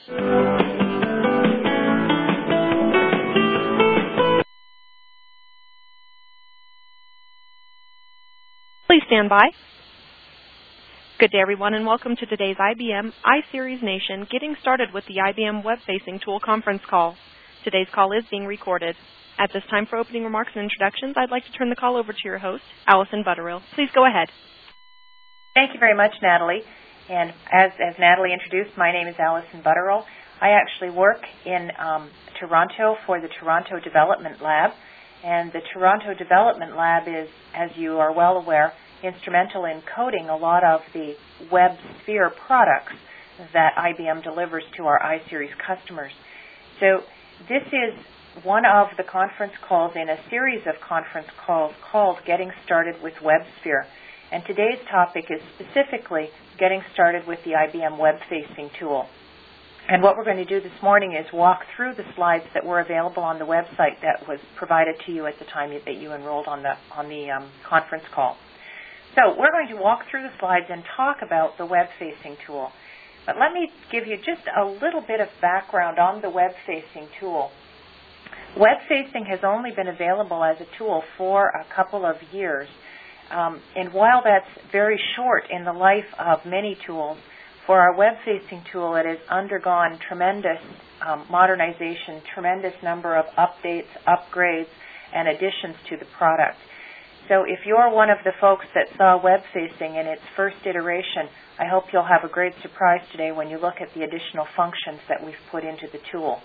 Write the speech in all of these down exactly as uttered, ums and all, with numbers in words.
Please stand by. Good day, everyone, and welcome to today's I B M iSeries Nation Getting Started with the I B M Web Facing Tool conference call. Today's call is being recorded. At this time, for opening remarks and introductions, I'd like to turn the call over to your host, Allison Butterill. Please go ahead. Thank you very much, Natalie. And as, as Natalie introduced, my name is Allison Butterill. I actually work in um, Toronto for the Toronto Development Lab. And the Toronto Development Lab is, as you are well aware, instrumental in coding a lot of the WebSphere products that I B M delivers to our iSeries customers. So this is one of the conference calls in a series of conference calls called Getting Started with WebSphere. And today's topic is specifically getting started with the I B M Web Facing tool. And what we're going to do this morning is walk through the slides that were available on the website that was provided to you at the time that you enrolled on the, on the um, conference call. So we're going to walk through the slides and talk about the Web Facing tool. But let me give you just a little bit of background on the Web Facing tool. Web Facing has only been available as a tool for a couple of years. Um, and while that's very short in the life of many tools, for our web-facing tool, it has undergone tremendous um, modernization, tremendous number of updates, upgrades, and additions to the product. So if you're one of the folks that saw web-facing in its first iteration, I hope you'll have a great surprise today when you look at the additional functions that we've put into the tool.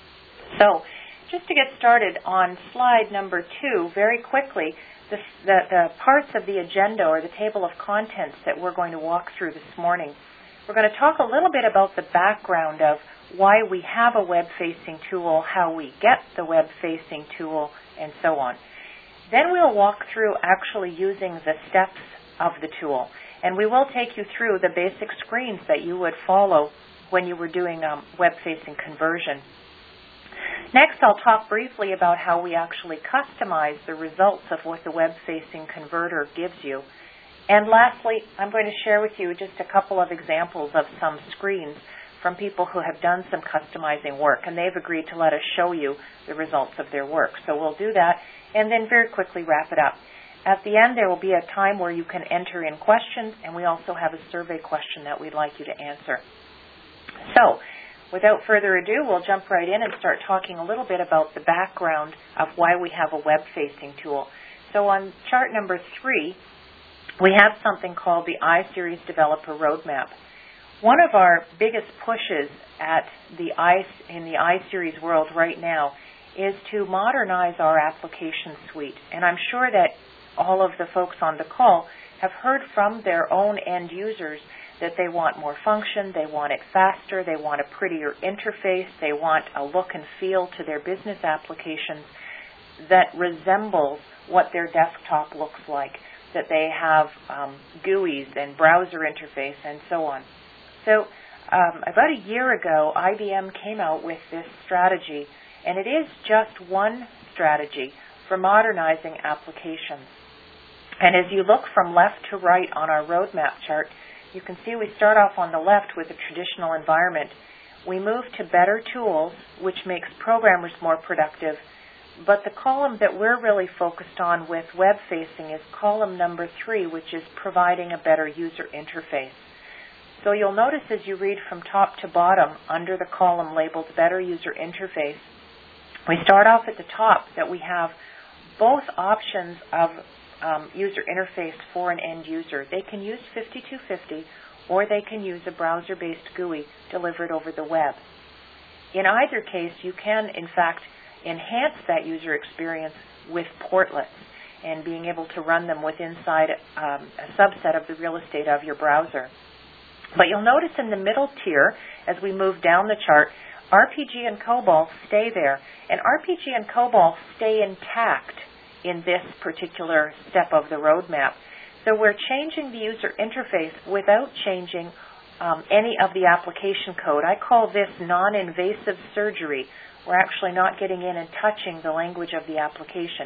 So just to get started on slide number two, very quickly, the, the, the parts of the agenda or the table of contents that we're going to walk through this morning. We're going to talk a little bit about the background of why we have a web-facing tool, how we get the web-facing tool, and so on. Then we'll walk through actually using the steps of the tool, and we will take you through the basic screens that you would follow when you were doing um, web-facing conversion. Next, I'll talk briefly about how we actually customize the results of what the web-facing converter gives you. And lastly, I'm going to share with you just a couple of examples of some screens from people who have done some customizing work, and they've agreed to let us show you the results of their work. So we'll do that, and then very quickly wrap it up. At the end, there will be a time where you can enter in questions, and we also have a survey question that we'd like you to answer. So, without further ado, we'll jump right in and start talking a little bit about the background of why we have a web-facing tool. So on chart number three, we have something called the iSeries Developer Roadmap. One of our biggest pushes at the I, in the iSeries world right now is to modernize our application suite. And I'm sure that all of the folks on the call have heard from their own end users that they want more function, they want it faster, they want a prettier interface, they want a look and feel to their business applications that resembles what their desktop looks like, that they have um, G U Is and browser interface and so on. So um, about a year ago, I B M came out with this strategy, and it is just one strategy for modernizing applications. And as you look from left to right on our roadmap chart, you can see we start off on the left with a traditional environment. We move to better tools, which makes programmers more productive. But the column that we're really focused on with web-facing is column number three, which is providing a better user interface. So you'll notice as you read from top to bottom under the column labeled Better User Interface, we start off at the top that we have both options of um, user interface for an end user. They can use fifty-two fifty or they can use a browser-based G U I delivered over the web. In either case, you can, in fact, enhance that user experience with portlets and being able to run them with inside um, a subset of the real estate of your browser. But you'll notice in the middle tier, as we move down the chart, R P G and COBOL stay there. And R P G and COBOL stay intact in this particular step of the roadmap. So we're changing the user interface without changing um, any of the application code. I call this non-invasive surgery. We're actually not getting in and touching the language of the application.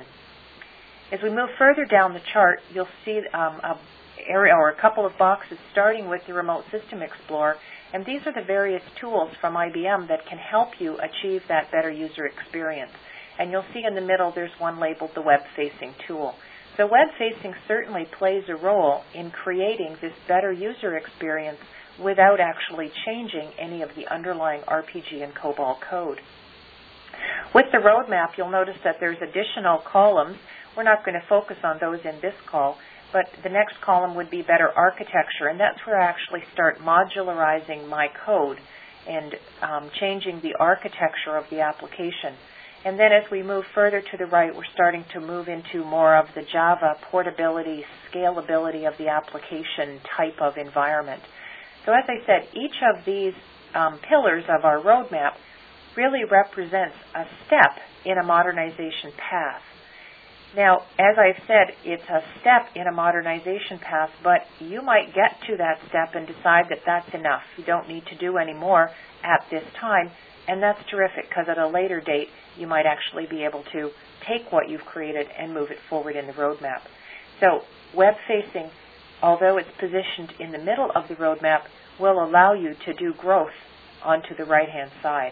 As we move further down the chart, you'll see um, a area or a couple of boxes starting with the Remote System Explorer, And these are the various tools from I B M that can help you achieve that better user experience. And you'll see in the middle there's one labeled the web-facing tool. So web-facing certainly plays a role in creating this better user experience without actually changing any of the underlying R P G and COBOL code. With the roadmap, you'll notice that there's additional columns. We're not going to focus on those in this call, but the next column would be better architecture, and that's where I actually start modularizing my code and um, changing the architecture of the application. And then as we move further to the right, we're starting to move into more of the Java portability, scalability of the application type of environment. So as I said, each of these um, pillars of our roadmap really represents a step in a modernization path. Now, as I've said, it's a step in a modernization path, but you might get to that step and decide that that's enough. You don't need to do any more at this time, and that's terrific because at a later date, you might actually be able to take what you've created and move it forward in the roadmap. So web-facing, although it's positioned in the middle of the roadmap, will allow you to do growth onto the right-hand side.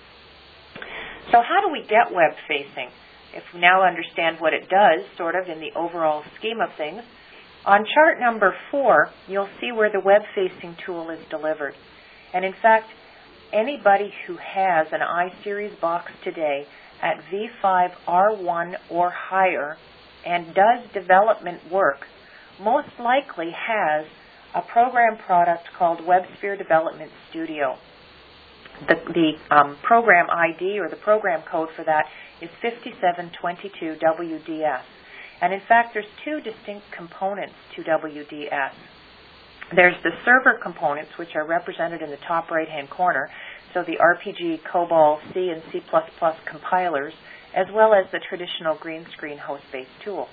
So how do we get web-facing? If we now understand what it does, sort of in the overall scheme of things, on chart number four, you'll see where the web-facing tool is delivered. And in fact, anybody who has an iSeries box today at V five R one or higher and does development work most likely has a program product called WebSphere Development Studio. The, the um, program I D or the program code for that is fifty-seven twenty-two W D S. And in fact, there's two distinct components to W D S. There's the server components, which are represented in the top right-hand corner, so the R P G, COBOL, C, and C plus plus compilers, as well as the traditional green screen host-based tool.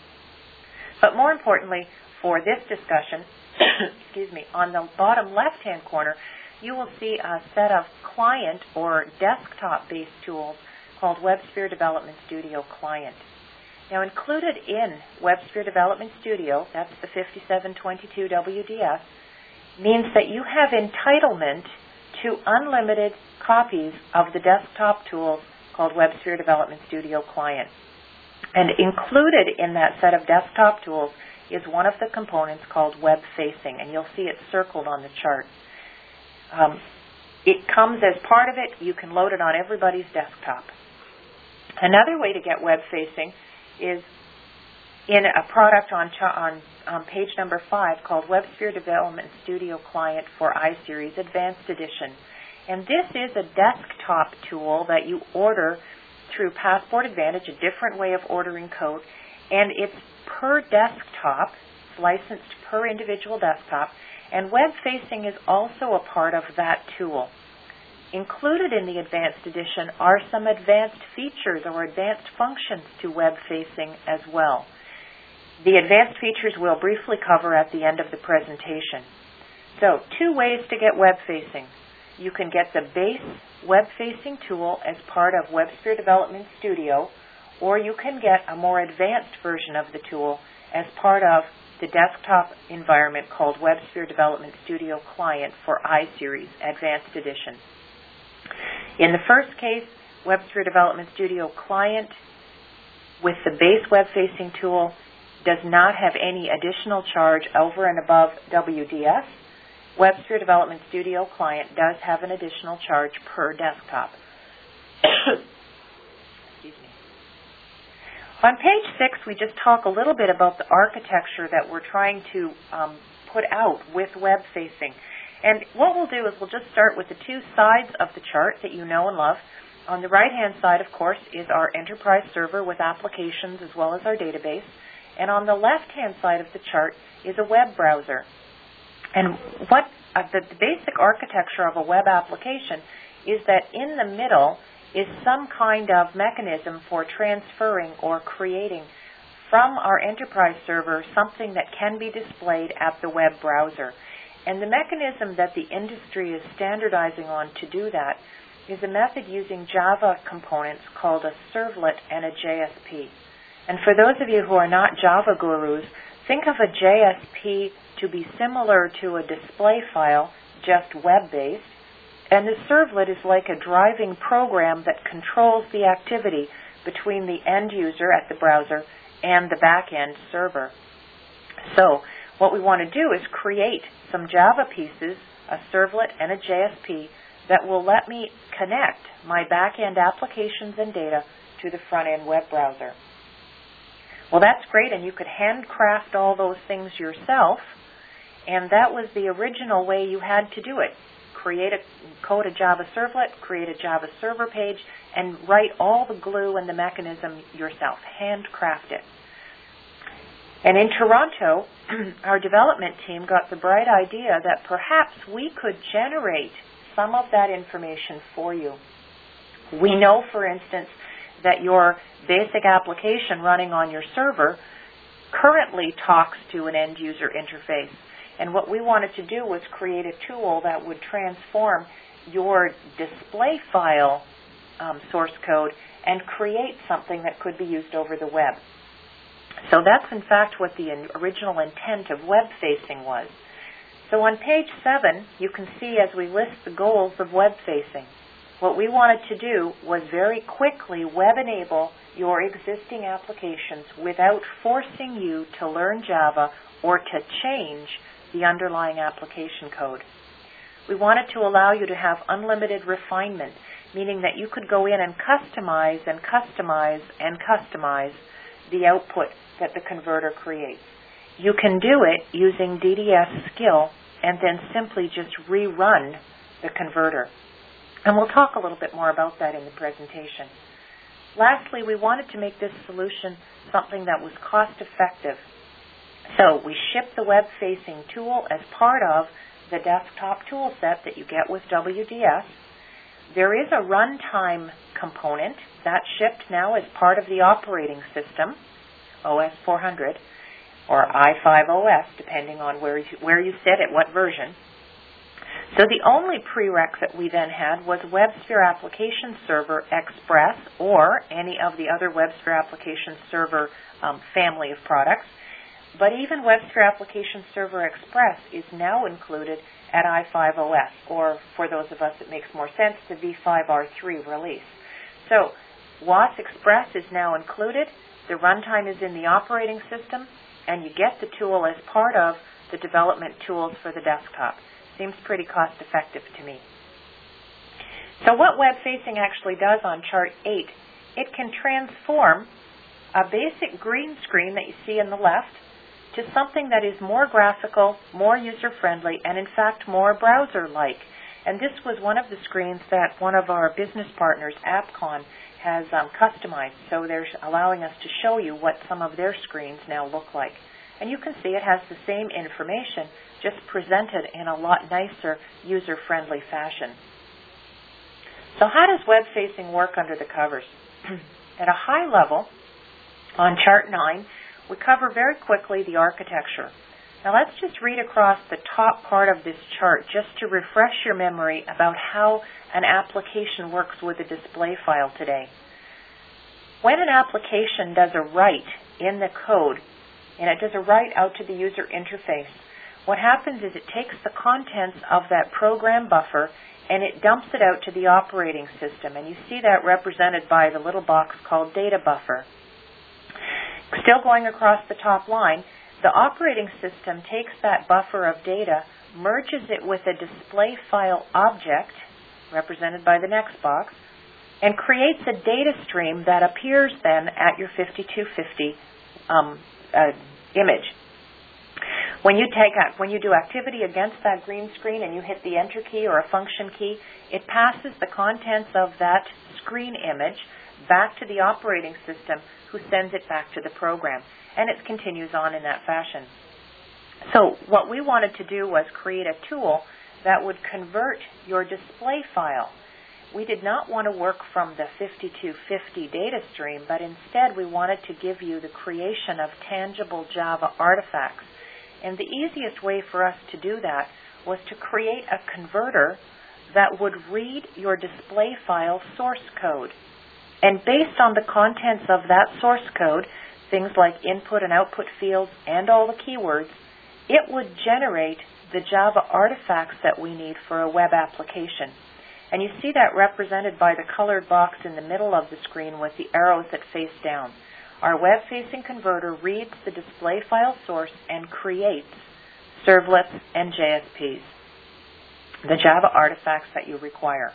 But more importantly, for this discussion, excuse me, on the bottom left-hand corner, you will see a set of client or desktop-based tools called WebSphere Development Studio Client. Now, included in WebSphere Development Studio, that's the fifty-seven twenty-two W D S, means that you have entitlement to unlimited copies of the desktop tools called WebSphere Development Studio Client. And included in that set of desktop tools is one of the components called Web Facing, and you'll see it circled on the chart. Um, it comes as part of it. You can load it on everybody's desktop. Another way to get Web Facing is in a product on, on, on page number five called WebSphere Development Studio Client for iSeries Advanced Edition. And this is a desktop tool that you order through Passport Advantage, a different way of ordering code, and it's per desktop, it's licensed per individual desktop, and web-facing is also a part of that tool. Included in the Advanced Edition are some advanced features or advanced functions to web-facing as well. The advanced features we'll briefly cover at the end of the presentation. So, two ways to get web-facing. You can get the base web-facing tool as part of WebSphere Development Studio, or you can get a more advanced version of the tool as part of the desktop environment called WebSphere Development Studio Client for iSeries Advanced Edition. In the first case, WebSphere Development Studio Client with the base web-facing tool does not have any additional charge over and above W D S. WebSphere Development Studio Client does have an additional charge per desktop. Excuse me. On page six, we just talk a little bit about the architecture that we're trying to um, put out with web-facing. And what we'll do is we'll just start with the two sides of the chart that you know and love. On the right-hand side, of course, is our enterprise server with applications as well as our database. And on the left-hand side of the chart is a web browser. And what uh, the, the basic architecture of a web application is that in the middle is some kind of mechanism for transferring or creating from our enterprise server something that can be displayed at the web browser. And the mechanism that the industry is standardizing on to do that is a method using Java components called a servlet and a J S P. And for those of you who are not Java gurus, think of a J S P to be similar to a display file just web-based, and the servlet is like a driving program that controls the activity between the end user at the browser and the back-end server. So what we want to do is create some Java pieces, a servlet and a J S P, that will let me connect my back-end applications and data to the front-end web browser. Well, that's great, and you could handcraft all those things yourself, and that was the original way you had to do it. Create a code a Java servlet, create a Java server page, and write all the glue and the mechanism yourself. Handcraft it. And in Toronto, our development team got the bright idea that perhaps we could generate some of that information for you. We know, for instance, that your basic application running on your server currently talks to an end user interface. And what we wanted to do was create a tool that would transform your display file um, source code and create something that could be used over the web. So that's in fact what the original intent of web-facing was. So on page seven, you can see as we list the goals of web-facing, what we wanted to do was very quickly web-enable your existing applications without forcing you to learn Java or to change the underlying application code. We wanted to allow you to have unlimited refinement, meaning that you could go in and customize and customize and customize the output that the converter creates. You can do it using D D S skill and then simply just rerun the converter. And we'll talk a little bit more about that in the presentation. Lastly, we wanted to make this solution something that was cost-effective. So we shipped the web-facing tool as part of the desktop tool set that you get with W D S. There is a runtime component that's shipped now as part of the operating system, O S four hundred, or i five O S, depending on where you, where you sit at what version. So the only prerequisite we then had was WebSphere Application Server Express or any of the other WebSphere Application Server um, family of products. But even WebSphere Application Server Express is now included at i five O S, or for those of us it makes more sense, the v five R three release. So W A S Express is now included, the runtime is in the operating system, and you get the tool as part of the development tools for the desktop. Seems pretty cost-effective to me. So what web-facing actually does on chart eight, it can transform a basic green screen that you see on the left to something that is more graphical, more user-friendly, and in fact more browser-like. And this was one of the screens that one of our business partners, AppCon, has um, customized. So they're allowing us to show you what some of their screens now look like. And you can see it has the same information, just presented in a lot nicer, user-friendly fashion. So how does web-facing work under the covers? At a high level, on chart nine, we cover very quickly the architecture. Now let's just read across the top part of this chart just to refresh your memory about how an application works with a display file today. When an application does a write in the code, and it does a write out to the user interface, what happens is it takes the contents of that program buffer and it dumps it out to the operating system. And you see that represented by the little box called data buffer. Still going across the top line, the operating system takes that buffer of data, merges it with a display file object, represented by the next box, and creates a data stream that appears then at your fifty-two fifty um, uh, image. When you take a, when you do activity against that green screen and you hit the enter key or a function key, it passes the contents of that screen image back to the operating system, who sends it back to the program. And it continues on in that fashion. So what we wanted to do was create a tool that would convert your display file. We did not want to work from the fifty-two fifty data stream, but instead we wanted to give you the creation of tangible Java artifacts. And the easiest way for us to do that was to create a converter that would read your display file source code. And based on the contents of that source code, things like input and output fields and all the keywords, it would generate the Java artifacts that we need for a web application. And you see that represented by the colored box in the middle of the screen with the arrows that face down. Our web-facing converter reads the display file source and creates servlets and J S Ps, the Java artifacts that you require.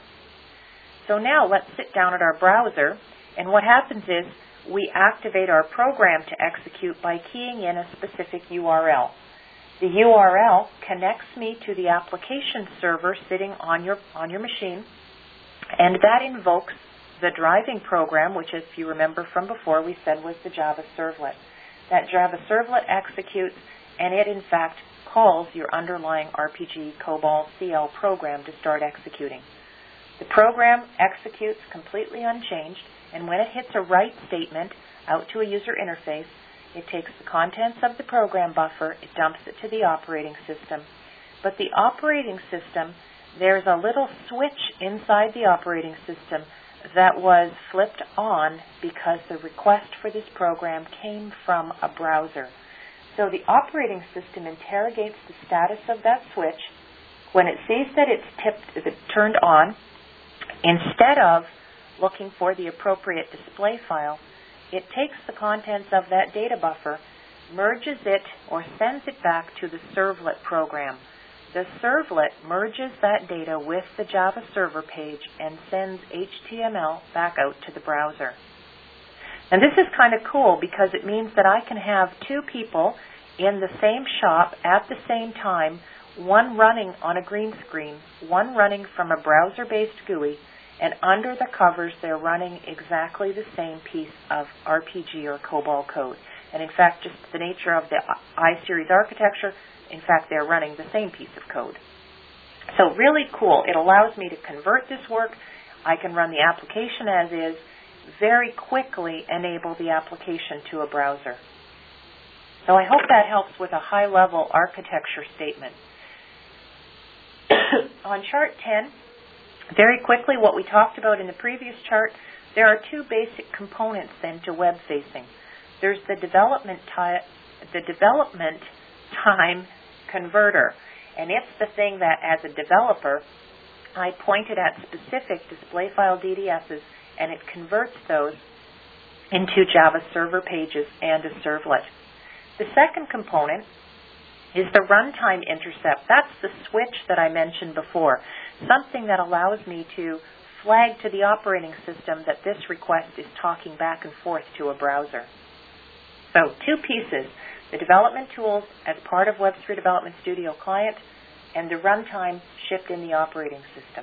So now let's sit down at our browser, and what happens is we activate our program to execute by keying in a specific U R L. The U R L connects me to the application server sitting on your, on your machine, and that invokes the driving program, which, if you remember from before, we said was the Java servlet. That Java servlet executes, and it, in fact, calls your underlying R P G COBOL C L program to start executing. The program executes completely unchanged, and when it hits a write statement out to a user interface, it takes the contents of the program buffer, it dumps it to the operating system. But the operating system, there's a little switch inside the operating system that was flipped on because the request for this program came from a browser. So the operating system interrogates the status of that switch. When it sees that it's tipped, it's turned on, instead of looking for the appropriate display file, it takes the contents of that data buffer, merges it, or sends it back to the servlet program. The servlet merges that data with the Java server page and sends H T M L back out to the browser. And this is kind of cool because it means that I can have two people in the same shop at the same time, one running on a green screen, one running from a browser-based G U I, and under the covers they're running exactly the same piece of R P G or COBOL code. And in fact, just the nature of the iSeries architecture, in fact, they're running the same piece of code. So really cool. It allows me to convert this work. I can run the application as is, very quickly enable the application to a browser. So I hope that helps with a high-level architecture statement. On chart ten, very quickly, what we talked about in the previous chart, there are two basic components then to web facing. There's the development, ti- the development time converter, and it's the thing that, as a developer, I pointed at specific display file D D Ss, and it converts those into Java server pages and a servlet. The second component is the runtime intercept. That's the switch that I mentioned before, something that allows me to flag to the operating system that this request is talking back and forth to a browser. So two pieces, the development tools as part of WebSphere Development Studio Client and the runtime shipped in the operating system.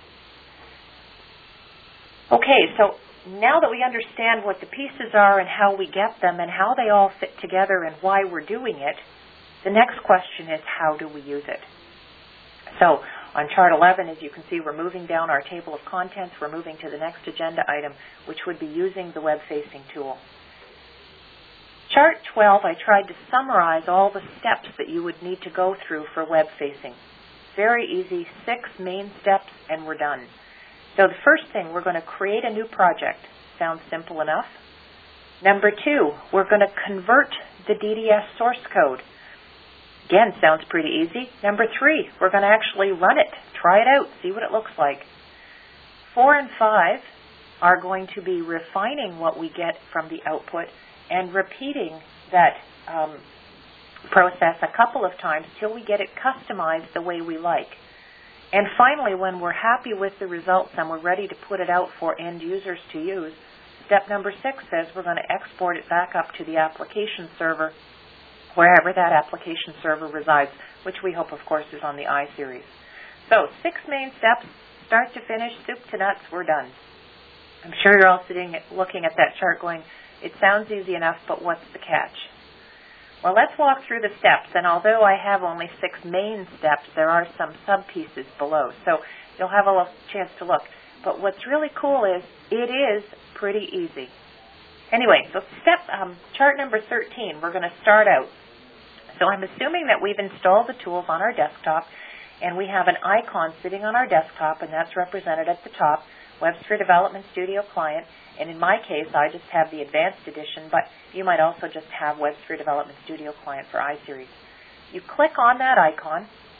Okay, so now that we understand what the pieces are and how we get them and how they all fit together and why we're doing it, the next question is, how do we use it? So on chart eleven, as you can see, we're moving down our table of contents. We're moving to the next agenda item, which would be using the web-facing tool. Chart twelve, I tried to summarize all the steps that you would need to go through for web-facing. Very easy, six main steps, and we're done. So the first thing, we're going to create a new project. Sounds simple enough. Number two, we're going to convert the D D S source code. Again, sounds pretty easy. Number three, we're going to actually run it, try it out, see what it looks like. Four and five are going to be refining what we get from the output and repeating that um, process a couple of times till we get it customized the way we like. And finally, when we're happy with the results and we're ready to put it out for end users to use, step number six says we're going to export it back up to the application server, wherever that application server resides, which we hope, of course, is on the iSeries. So six main steps, start to finish, soup to nuts, we're done. I'm sure you're all sitting looking at that chart going, it sounds easy enough, but what's the catch? Well, let's walk through the steps, and although I have only six main steps, there are some sub-pieces below, so you'll have a chance to look. But what's really cool is it is pretty easy. Anyway, so step um, chart number thirteen, we're going to start out. So I'm assuming that we've installed the tools on our desktop, and we have an icon sitting on our desktop, and that's represented at the top, WebSphere Development Studio Client. And in my case, I just have the Advanced Edition, but you might also just have WebSphere Development Studio Client for iSeries. You click on that icon,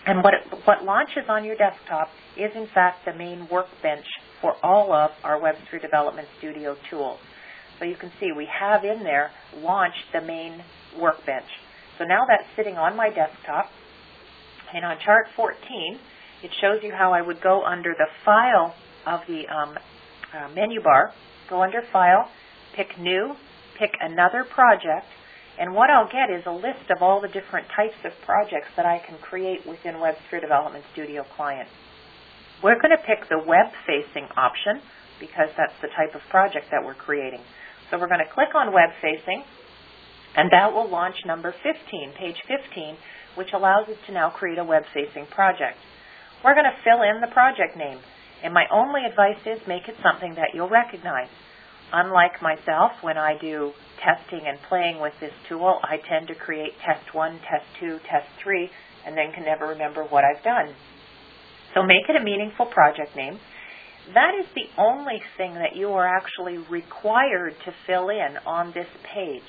And what, it, what launches on your desktop is, in fact, the main workbench for all of our WebSphere Development Studio tools. So you can see we have in there launched the main workbench. So now that's sitting on my desktop. And on chart fourteen, it shows you how I would go under the File of the um, uh, menu bar, go under File, pick New, pick Another Project, and what I'll get is a list of all the different types of projects that I can create within WebSphere Development Studio Client. We're going to pick the web-facing option because that's the type of project that we're creating. So we're going to click on web-facing, and that will launch number fifteen, page fifteen, which allows us to now create a web-facing project. We're going to fill in the project name, and my only advice is make it something that you'll recognize. Unlike myself, when I do testing and playing with this tool, I tend to create test one, test two, test three, and then can never remember what I've done. So make it a meaningful project name. That is the only thing that you are actually required to fill in on this page.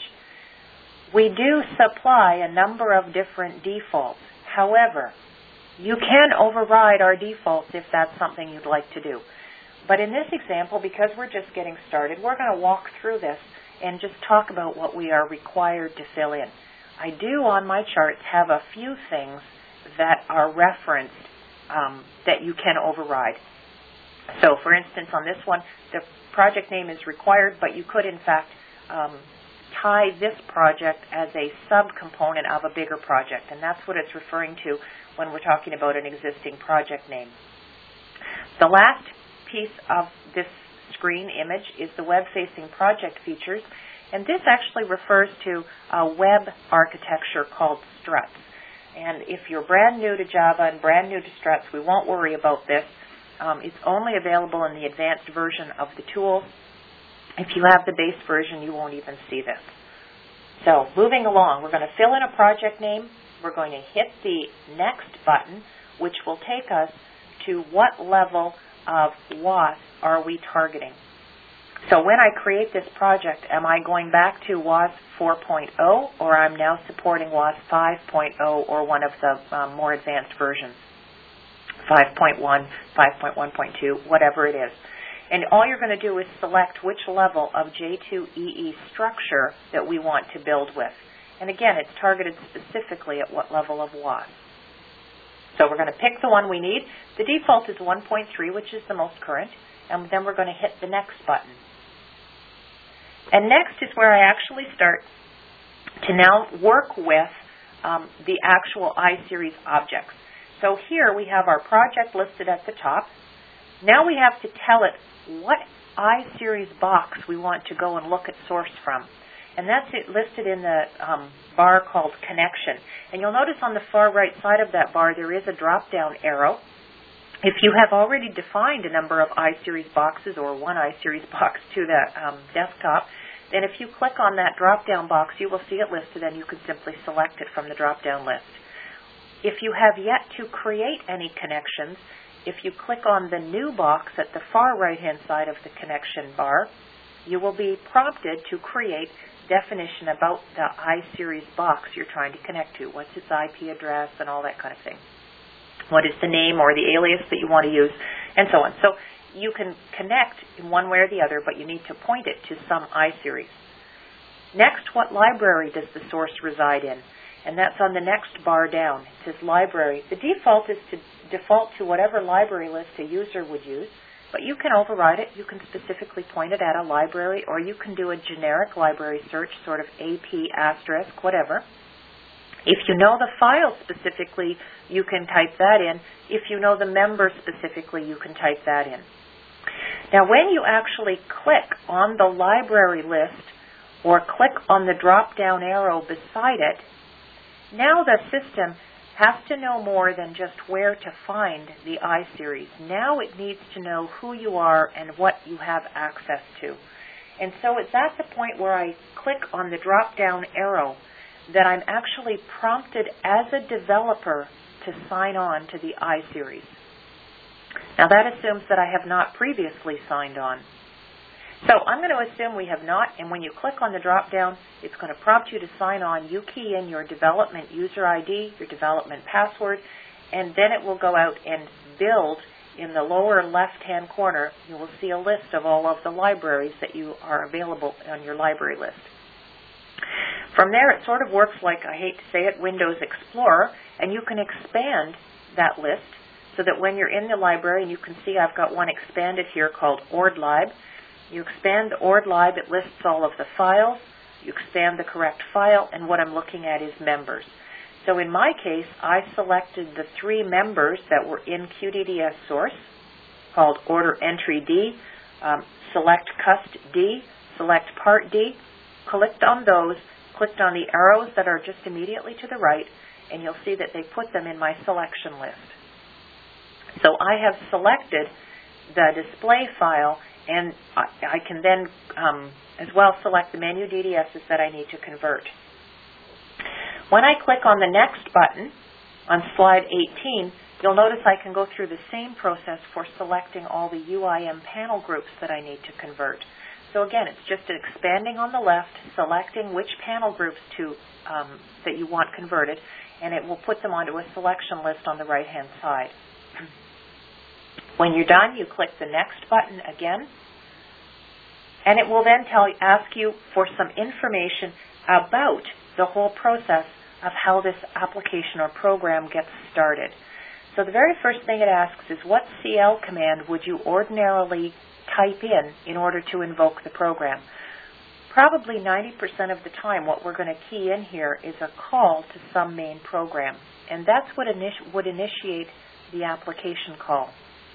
We do supply a number of different defaults. However, you can override our defaults if that's something you'd like to do. But in this example, because we're just getting started, we're going to walk through this and just talk about what we are required to fill in. I do on my charts have a few things that are referenced um, that you can override. So for instance, on this one, the project name is required, but you could in fact um, tie this project as a subcomponent of a bigger project, and that's what it's referring to when we're talking about an existing project name. The last piece of this screen image is the web-facing project features, and this actually refers to a web architecture called Struts. And if you're brand new to Java and brand new to Struts, we won't worry about this. Um, it's only available in the advanced version of the tool. If you have the base version, you won't even see this. So moving along, we're going to fill in a project name. We're going to hit the Next button, which will take us to what level of W A S are we targeting. So when I create this project, am I going back to W A S four point oh, or I'm now supporting W A S five point oh or one of the um, more advanced versions, five point one, five point one point two, whatever it is. And all you're going to do is select which level of J two E E structure that we want to build with. And again, it's targeted specifically at what level of W A S. So we're going to pick the one we need. The default is one point three, which is the most current, and then we're going to hit the Next button. And next is where I actually start to now work with um, the actual iSeries objects. So here we have our project listed at the top. Now we have to tell it what iSeries box we want to go and look at source from. And that's it listed in the um, bar called Connection. And you'll notice on the far right side of that bar there is a drop-down arrow. If you have already defined a number of iSeries boxes or one iSeries box to the um, desktop, then if you click on that drop-down box, you will see it listed and you can simply select it from the drop-down list. If you have yet to create any connections, if you click on the New box at the far right-hand side of the connection bar, you will be prompted to create definition about the iSeries box you're trying to connect to. What's its I P address and all that kind of thing. What is the name or the alias that you want to use, and so on. So you can connect in one way or the other, but you need to point it to some iSeries. Next, what library does the source reside in? And that's on the next bar down. It says library. The default is to default to whatever library list a user would use, but you can override it. You can specifically point it at a library, or you can do a generic library search, sort of A P asterisk, whatever. If you know the file specifically, you can type that in. If you know the member specifically, you can type that in. Now, when you actually click on the library list or click on the drop-down arrow beside it, now the system has to know more than just where to find the iSeries. Now it needs to know who you are and what you have access to. And so it's at the point where I click on the drop-down arrow that I'm actually prompted as a developer to sign on to the iSeries. Now that assumes that I have not previously signed on. So I'm going to assume we have not, and when you click on the drop-down, it's going to prompt you to sign on. You key in your development user I D, your development password, and then it will go out and build. In the lower left-hand corner, you will see a list of all of the libraries that you are available on your library list. From there, it sort of works like, I hate to say it, Windows Explorer, and you can expand that list so that when you're in the library, and you can see I've got one expanded here called OrdLib. You expand the OrdLib, it lists all of the files. You expand the correct file, and what I'm looking at is members. So in my case, I selected the three members that were in Q D D S source, called Order Entry D, um, select Cust D, select Part D, clicked on those, clicked on the arrows that are just immediately to the right, and you'll see that they put them in my selection list. So I have selected the display file, and I, I can then um, as well select the menu D D Ss that I need to convert. When I click on the next button on slide eighteen, you'll notice I can go through the same process for selecting all the U I M panel groups that I need to convert. So again, it's just expanding on the left, selecting which panel groups to um, that you want converted, and it will put them onto a selection list on the right-hand side. When you're done, you click the next button again, and it will then tell, ask you for some information about the whole process of how this application or program gets started. So the very first thing it asks is, what C L command would you ordinarily type in in order to invoke the program? Probably ninety percent of the time what we're going to key in here is a call to some main program, and that's what initi- would initiate the application call.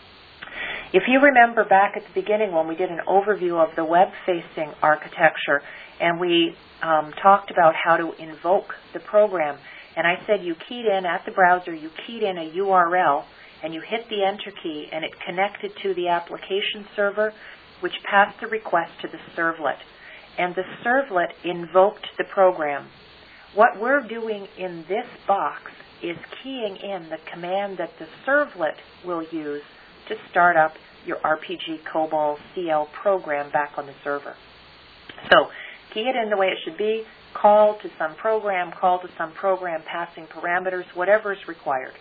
If you remember back at the beginning when we did an overview of the web-facing architecture, and we um, talked about how to invoke the program, and I said you keyed in at the browser, you keyed in a U R L, and you hit the enter key, and it connected to the application server, which passed the request to the servlet. And the servlet invoked the program. What we're doing in this box is keying in the command that the servlet will use to start up your R P G COBOL C L program back on the server. So key it in the way it should be, call to some program, call to some program, passing parameters, whatever is required.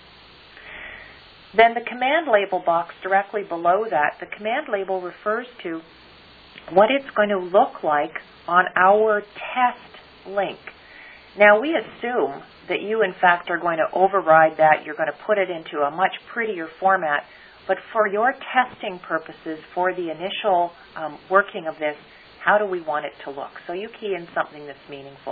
Then the command label box directly below that, the command label refers to what it's going to look like on our test link. Now we assume that you in fact are going to override that, you're going to put it into a much prettier format, but for your testing purposes, for the initial um, working of this, how do we want it to look? So you key in something that's meaningful.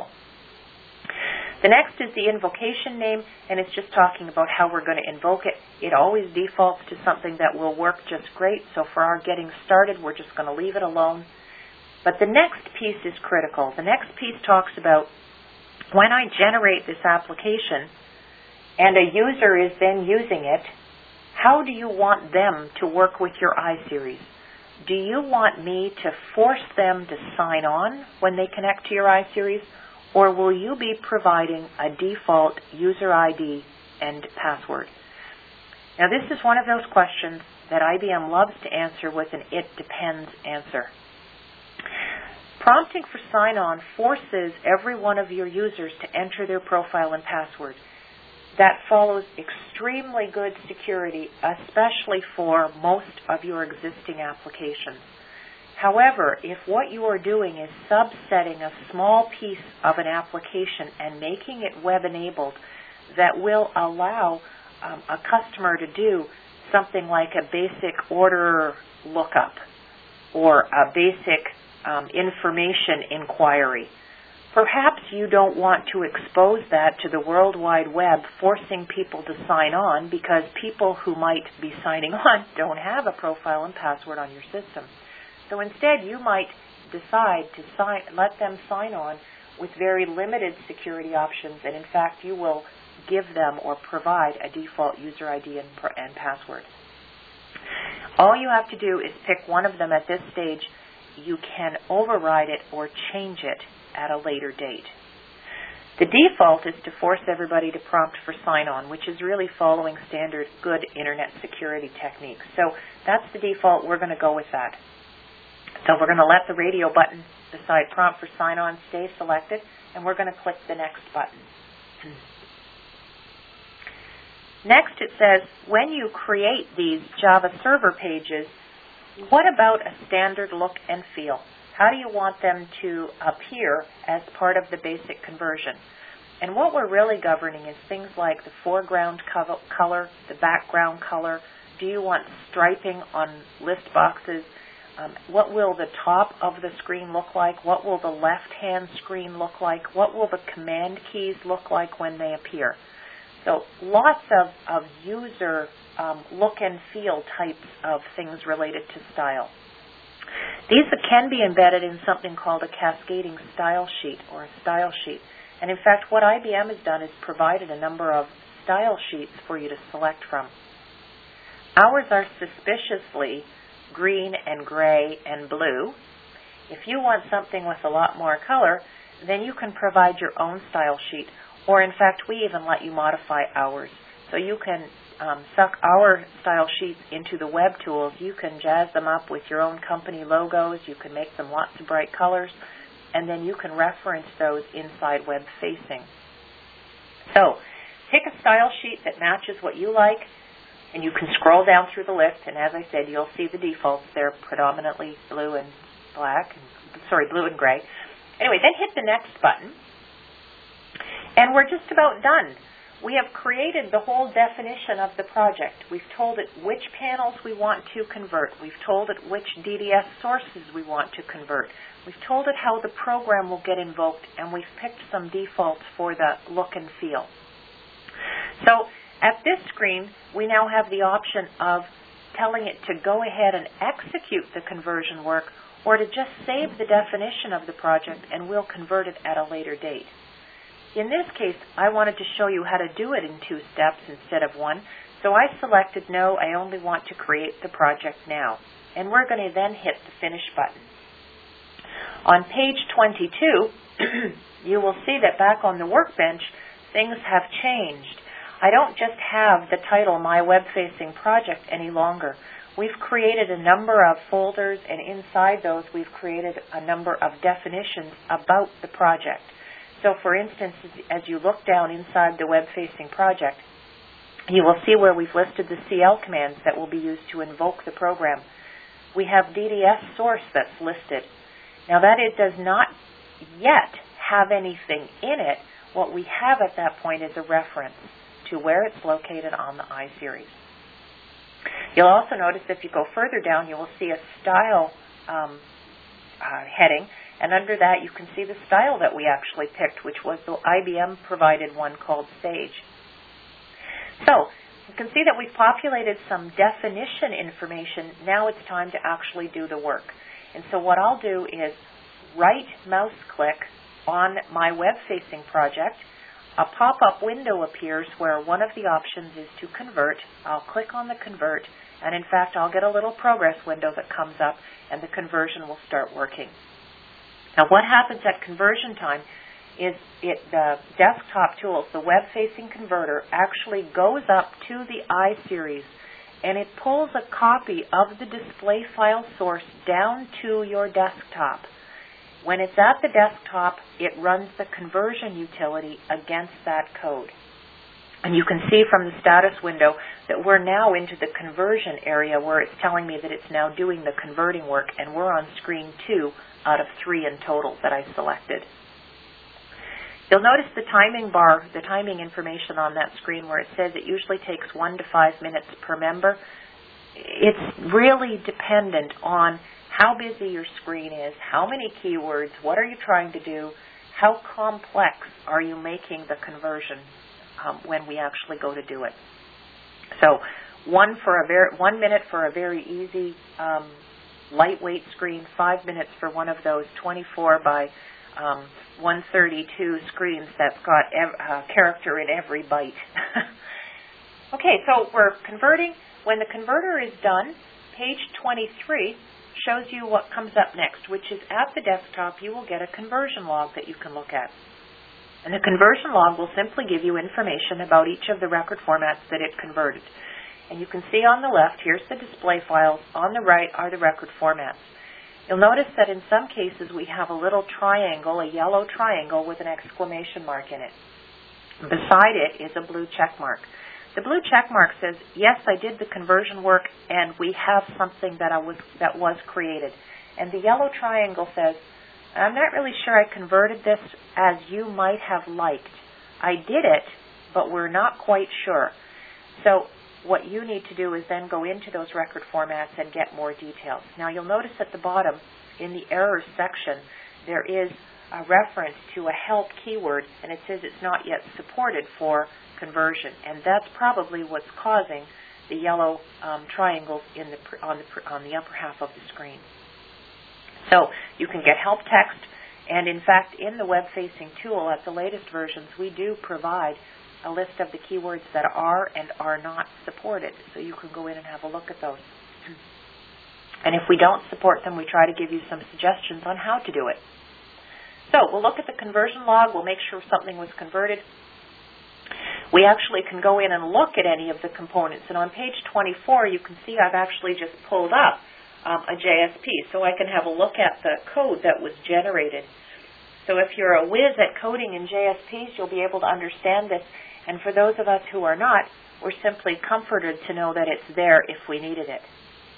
The next is the invocation name, and it's just talking about how we're going to invoke it. It always defaults to something that will work just great, so for our getting started, we're just going to leave it alone. But the next piece is critical. The next piece talks about when I generate this application and a user is then using it, how do you want them to work with your iSeries? Do you want me to force them to sign on when they connect to your iSeries, or will you be providing a default user I D and password? Now, this is one of those questions that I B M loves to answer with an it depends answer. Prompting for sign-on forces every one of your users to enter their profile and password. That follows extremely good security, especially for most of your existing applications. However, if what you are doing is subsetting a small piece of an application and making it web-enabled that will allow um, a customer to do something like a basic order lookup or a basic um, information inquiry, perhaps you don't want to expose that to the World Wide Web, forcing people to sign on because people who might be signing on don't have a profile and password on your system. So instead, you might decide to sign, let them sign on with very limited security options, and in fact, you will give them or provide a default user I D and, and password. All you have to do is pick one of them at this stage. You can override it or change it at a later date. The default is to force everybody to prompt for sign-on, which is really following standard good internet security techniques. So that's the default. We're going to go with that. So we're going to let the radio button beside prompt for sign-on stay selected, and we're going to click the next button. Next it says, when you create these Java server pages, what about a standard look and feel? How do you want them to appear as part of the basic conversion? And what we're really governing is things like the foreground co- color, the background color. Do you want striping on list boxes? Um, what will the top of the screen look like? What will the left-hand screen look like? What will the command keys look like when they appear? So lots of, of user um, look and feel types of things related to style. These can be embedded in something called a cascading style sheet or a style sheet. And in fact, what I B M has done is provided a number of style sheets for you to select from. Ours are suspiciously green and gray and blue. If you want something with a lot more color, then you can provide your own style sheet. Or in fact, we even let you modify ours. So you can um, suck our style sheets into the web tools. You can jazz them up with your own company logos. You can make them lots of bright colors. And then you can reference those inside web facing. So pick a style sheet that matches what you like, and you can scroll down through the list, and as I said, you'll see the defaults. They're predominantly blue and black, and, sorry, blue and gray. Anyway, then hit the next button, and we're just about done. We have created the whole definition of the project. We've told it which panels we want to convert. We've told it which D D S sources we want to convert. We've told it how the program will get invoked, and we've picked some defaults for the look and feel. So at this screen, we now have the option of telling it to go ahead and execute the conversion work or to just save the definition of the project and we'll convert it at a later date. In this case, I wanted to show you how to do it in two steps instead of one, so I selected no, I only want to create the project now. And we're going to then hit the Finish button. On page twenty-two, you will see that back on the workbench, things have changed. I don't just have the title My Web Facing Project any longer. We've created a number of folders, and inside those we've created a number of definitions about the project. So for instance, as you look down inside the Web Facing Project, you will see where we've listed the C L commands that will be used to invoke the program. We have D D S source that's listed. Now that it does not yet have anything in it, what we have at that point is a reference to where it's located on the iSeries. You'll also notice if you go further down, you will see a style um, uh, heading, and under that you can see the style that we actually picked, which was the I B M provided one called Sage. So you can see that we've populated some definition information. Now it's time to actually do the work. And so what I'll do is right mouse click on my web facing project. A pop-up window appears where one of the options is to convert. I'll click on the convert, and in fact I'll get a little progress window that comes up and the conversion will start working. Now what happens at conversion time is it the desktop tools, the web-facing converter, actually goes up to the iSeries and it pulls a copy of the display file source down to your desktop. When it's at the desktop, it runs the conversion utility against that code. And you can see from the status window that we're now into the conversion area where it's telling me that it's now doing the converting work, and we're on screen two out of three in total that I selected. You'll notice the timing bar, the timing information on that screen where it says it usually takes one to five minutes per member. It's really dependent on how busy your screen is, how many keywords, what are you trying to do, how complex are you making the conversion um, when we actually go to do it. So one for a very one minute for a very easy, um, lightweight screen, five minutes for one of those twenty-four by um, one thirty-two screens that's got ev- uh, character in every byte. Okay, so we're converting. When the converter is done, page twenty-three shows you what comes up next, which is at the desktop you will get a conversion log that you can look at. And the conversion log will simply give you information about each of the record formats that it converted. And you can see on the left, here's the display files. On the right are the record formats. You'll notice that in some cases we have a little triangle, a yellow triangle with an exclamation mark in it. Beside it is a blue check mark. The blue check mark says, yes, I did the conversion work and we have something that I was that was created. And the yellow triangle says, I'm not really sure I converted this as you might have liked. I did it, but we're not quite sure. So what you need to do is then go into those record formats and get more details. Now you'll notice at the bottom in the errors section there is a reference to a help keyword, and it says it's not yet supported for conversion, and that's probably what's causing the yellow um, triangles in the on the on the upper half of the screen. So you can get help text, and in fact, in the web-facing tool at the latest versions, we do provide a list of the keywords that are and are not supported, so you can go in and have a look at those. And if we don't support them, we try to give you some suggestions on how to do it. So we'll look at the conversion log. We'll make sure something was converted. We actually can go in and look at any of the components. And on page twenty-four, you can see I've actually just pulled up um, a J S P, so I can have a look at the code that was generated. So if you're a whiz at coding in J S Ps, you'll be able to understand this. And for those of us who are not, we're simply comforted to know that it's there if we needed it.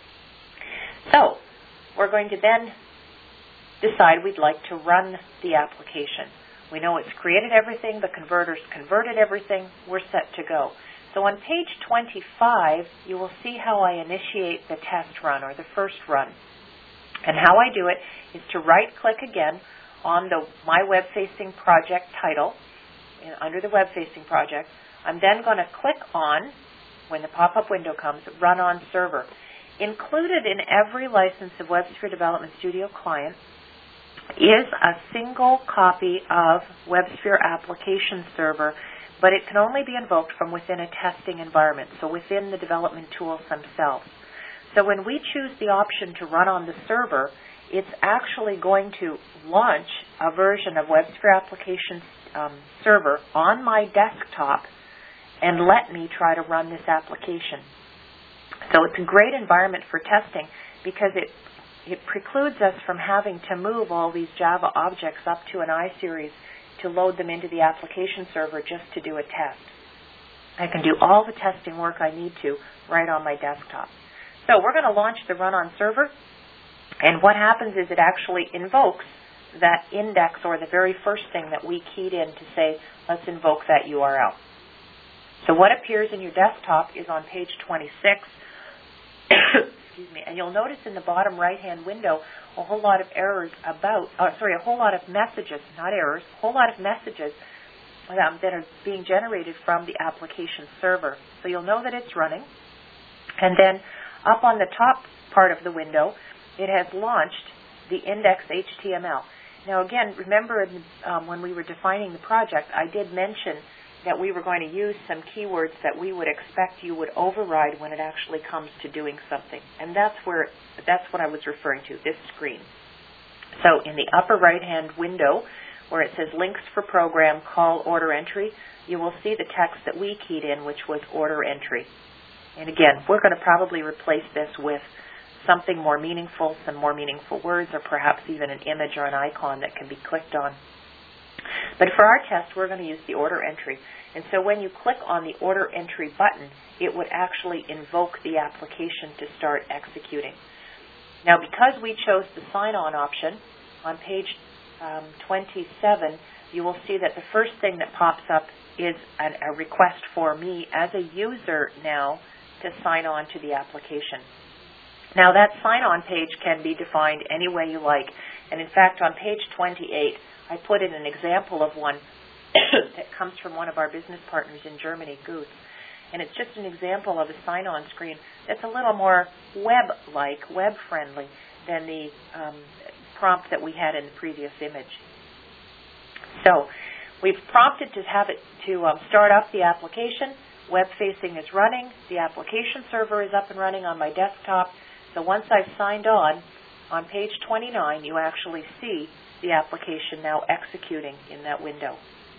So we're going to then decide we'd like to run the application. We know it's created everything, the converter's converted everything, we're set to go. So on page twenty-five, you will see how I initiate the test run, or the first run. And how I do it is to right-click again on the My Web Facing Project title, in, under the Web Facing Project. I'm then going to click on, when the pop-up window comes, Run on Server. Included in every license of WebSphere Development Studio client is a single copy of WebSphere Application Server, but it can only be invoked from within a testing environment, so within the development tools themselves. So when we choose the option to run on the server, it's actually going to launch a version of WebSphere Application um, Server on my desktop and let me try to run this application. So it's a great environment for testing because it It precludes us from having to move all these Java objects up to an iSeries to load them into the application server just to do a test. I can do all the testing work I need to right on my desktop. So we're going to launch the Run on Server, and what happens is it actually invokes that index, or the very first thing that we keyed in to say, let's invoke that U R L. So what appears in your desktop is on page twenty-six. Excuse me, and you'll notice in the bottom right-hand window a whole lot of errors about, uh, sorry, a whole lot of messages, not errors, a whole lot of messages um, that are being generated from the application server. So you'll know that it's running. And then up on the top part of the window, it has launched the index H T M L. Now again, remember um, when we were defining the project, I did mention that we were going to use some keywords that we would expect you would override when it actually comes to doing something. And that's where that's what I was referring to, this screen. So in the upper right-hand window, where it says Links for Program, Call Order Entry, you will see the text that we keyed in, which was Order Entry. And again, we're going to probably replace this with something more meaningful, some more meaningful words, or perhaps even an image or an icon that can be clicked on. But for our test, we're going to use the order entry. And so when you click on the order entry button, it would actually invoke the application to start executing. Now, because we chose the sign-on option, on page um, twenty-seven, you will see that the first thing that pops up is an, a request for me as a user now to sign on to the application. Now, that sign-on page can be defined any way you like. And in fact, on page twenty-eight, I put in an example of one that comes from one of our business partners in Germany, Goose. And it's just an example of a sign-on screen that's a little more web-like, web-friendly than the um, prompt that we had in the previous image. So we've prompted to have it to um, start up the application. Web-facing is running. The application server is up and running on my desktop. So once I've signed on, on page twenty-nine, you actually see the application now executing in that window.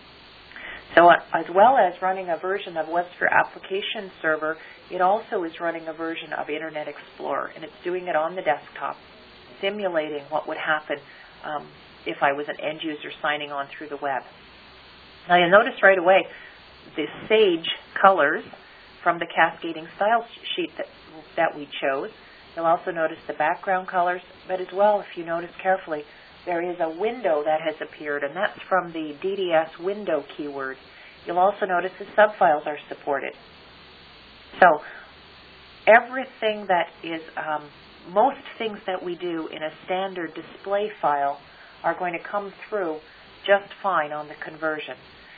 So uh, as well as running a version of WebSphere Application Server, it also is running a version of Internet Explorer, and it's doing it on the desktop, simulating what would happen um, if I was an end user signing on through the web. Now you'll notice right away the sage colors from the cascading style sheet that, that we chose. You'll also notice the background colors, but as well, if you notice carefully, there is a window that has appeared, and that's from the D D S window keyword. You'll also notice the subfiles are supported. So everything that is, um, most things that we do in a standard display file are going to come through just fine on the conversion.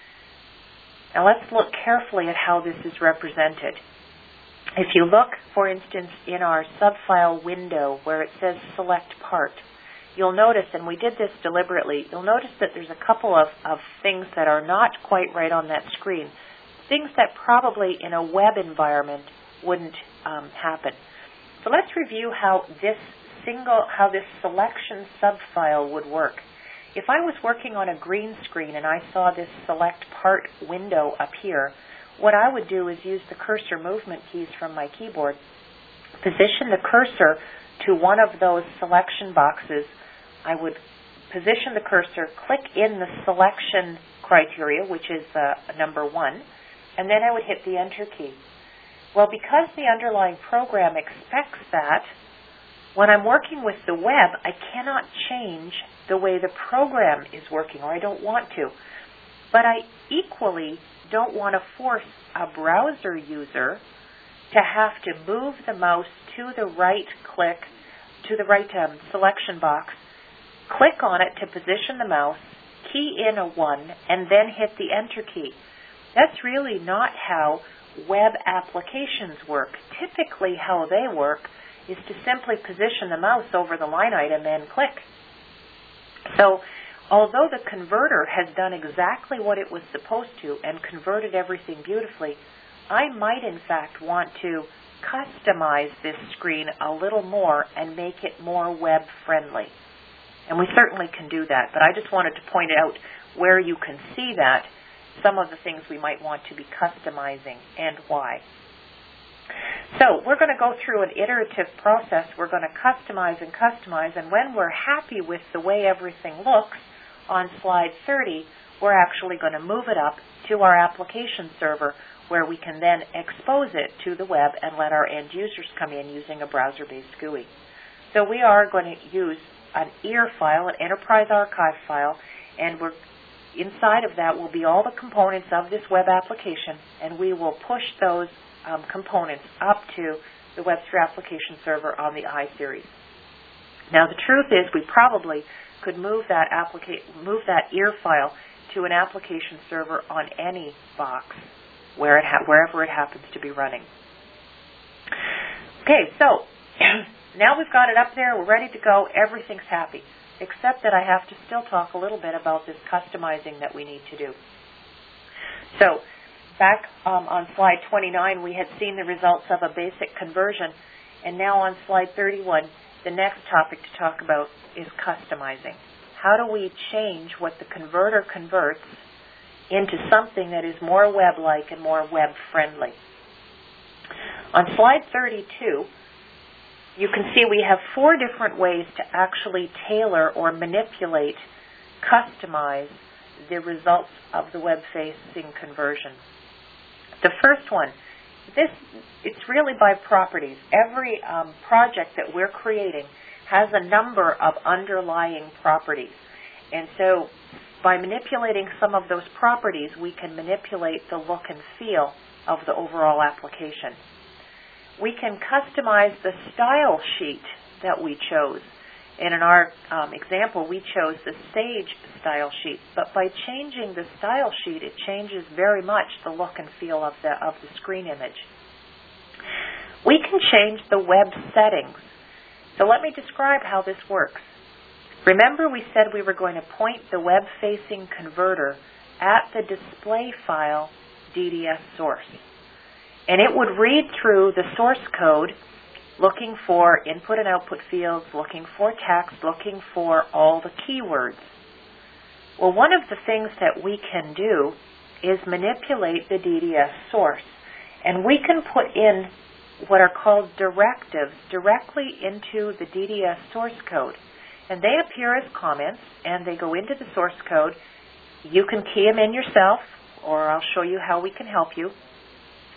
Now let's look carefully at how this is represented. If you look, for instance, in our subfile window where it says select part, you'll notice, and we did this deliberately, you'll notice that there's a couple of, of things that are not quite right on that screen, things that probably in a web environment wouldn't um, happen. So let's review how this single, how this selection subfile would work. If I was working on a green screen and I saw this select part window appear, what I would do is use the cursor movement keys from my keyboard, position the cursor to one of those selection boxes. I would position the cursor, click in the selection criteria, which is uh, number one, and then I would hit the Enter key. Well, because the underlying program expects that, when I'm working with the web, I cannot change the way the program is working, or I don't want to. But I equally don't want to force a browser user to have to move the mouse to the right click, to the right um, selection box, click on it to position the mouse, key in a one, and then hit the Enter key. That's really not how web applications work. Typically how they work is to simply position the mouse over the line item and click. So although the converter has done exactly what it was supposed to and converted everything beautifully, I might in fact want to customize this screen a little more and make it more web friendly. And we certainly can do that, but I just wanted to point out where you can see that, some of the things we might want to be customizing and why. So we're going to go through an iterative process. We're going to customize and customize, and when we're happy with the way everything looks, on slide thirty, we're actually going to move it up to our application server where we can then expose it to the web and let our end users come in using a browser-based G U I. So we are going to use an E A R file, an enterprise archive file, and we're inside of that will be all the components of this web application, and we will push those um, components up to the Web three application server on the iSeries. Now the truth is we probably could move that, applica- move that E A R file to an application server on any box where it ha- wherever it happens to be running. Okay, so now we've got it up there, we're ready to go, everything's happy, except that I have to still talk a little bit about this customizing that we need to do. So back um, on slide twenty-nine, we had seen the results of a basic conversion, and now on slide thirty-one, the next topic to talk about is customizing. How do we change what the converter converts into something that is more web-like and more web-friendly? On slide thirty-two, you can see we have four different ways to actually tailor or manipulate, customize the results of the web-facing conversion. The first one, this it's really by properties. Every um, project that we're creating has a number of underlying properties. And so by manipulating some of those properties, we can manipulate the look and feel of the overall application. We can customize the style sheet that we chose. And in our um, example, we chose the Sage style sheet. But by changing the style sheet, it changes very much the look and feel of the, of the screen image. We can change the web settings. So let me describe how this works. Remember we said we were going to point the web-facing converter at the display file D D S source. And it would read through the source code looking for input and output fields, looking for text, looking for all the keywords. Well, one of the things that we can do is manipulate the D D S source. And we can put in what are called directives directly into the D D S source code. And they appear as comments, and they go into the source code. You can key them in yourself, or I'll show you how we can help you.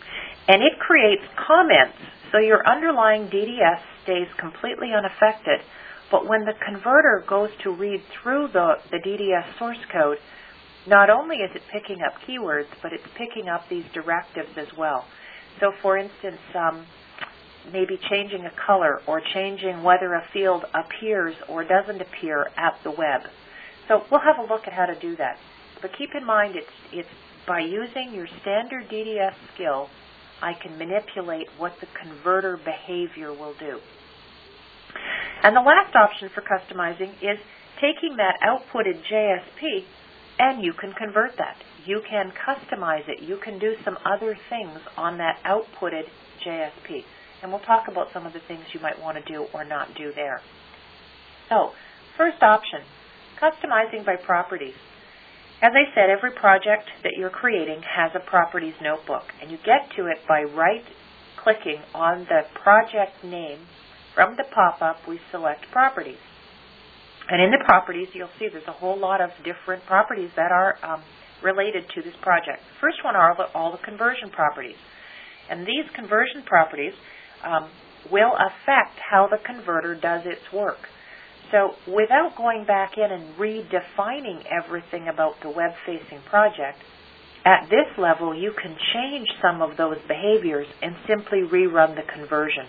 And it creates comments, so your underlying D D S stays completely unaffected. But when the converter goes to read through the, the D D S source code, not only is it picking up keywords, but it's picking up these directives as well. So for instance, um, maybe changing a color or changing whether a field appears or doesn't appear at the web. So we'll have a look at how to do that. But keep in mind, it's, it's by using your standard D D S skill, I can manipulate what the converter behavior will do. And the last option for customizing is taking that outputted J S P and you can convert that. You can customize it. You can do some other things on that outputted J S P. And we'll talk about some of the things you might want to do or not do there. So, first option, customizing by properties. As I said, every project that you're creating has a properties notebook, and you get to it by right-clicking on the project name. From the pop-up, we select properties. And in the properties, you'll see there's a whole lot of different properties that are um, related to this project. The first one are the, all the conversion properties. And these conversion properties um, will affect how the converter does its work. So without going back in and redefining everything about the web-facing project, at this level you can change some of those behaviors and simply rerun the conversion.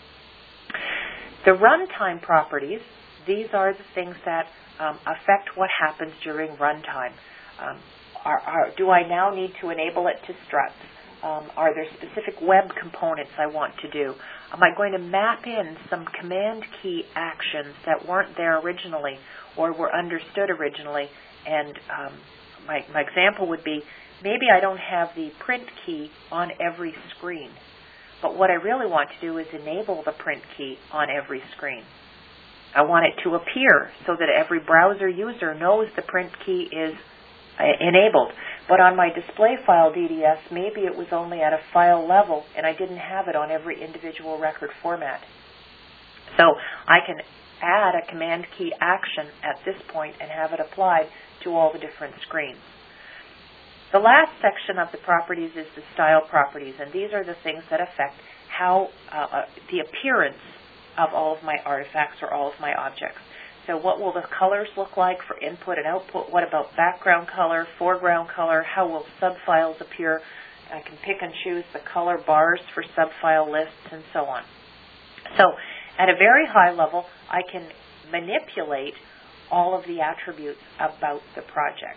The runtime properties, these are the things that um, affect what happens during runtime. Um, are, are, do I now need to enable it to struts? Um, are there specific web components I want to do? Am I going to map in some command key actions that weren't there originally or were understood originally? And um, my, my example would be, maybe I don't have the print key on every screen, but what I really want to do is enable the print key on every screen. I want it to appear so that every browser user knows the print key is uh, enabled. But on my display file D D S, maybe it was only at a file level and I didn't have it on every individual record format. So I can add a command key action at this point and have it applied to all the different screens. The last section of the properties is the style properties, and these are the things that affect how uh, the appearance of all of my artifacts or all of my objects. So what will the colors look like for input and output? What about background color, foreground color? How will subfiles appear? I can pick and choose the color bars for subfile lists and so on. So at a very high level, I can manipulate all of the attributes about the project.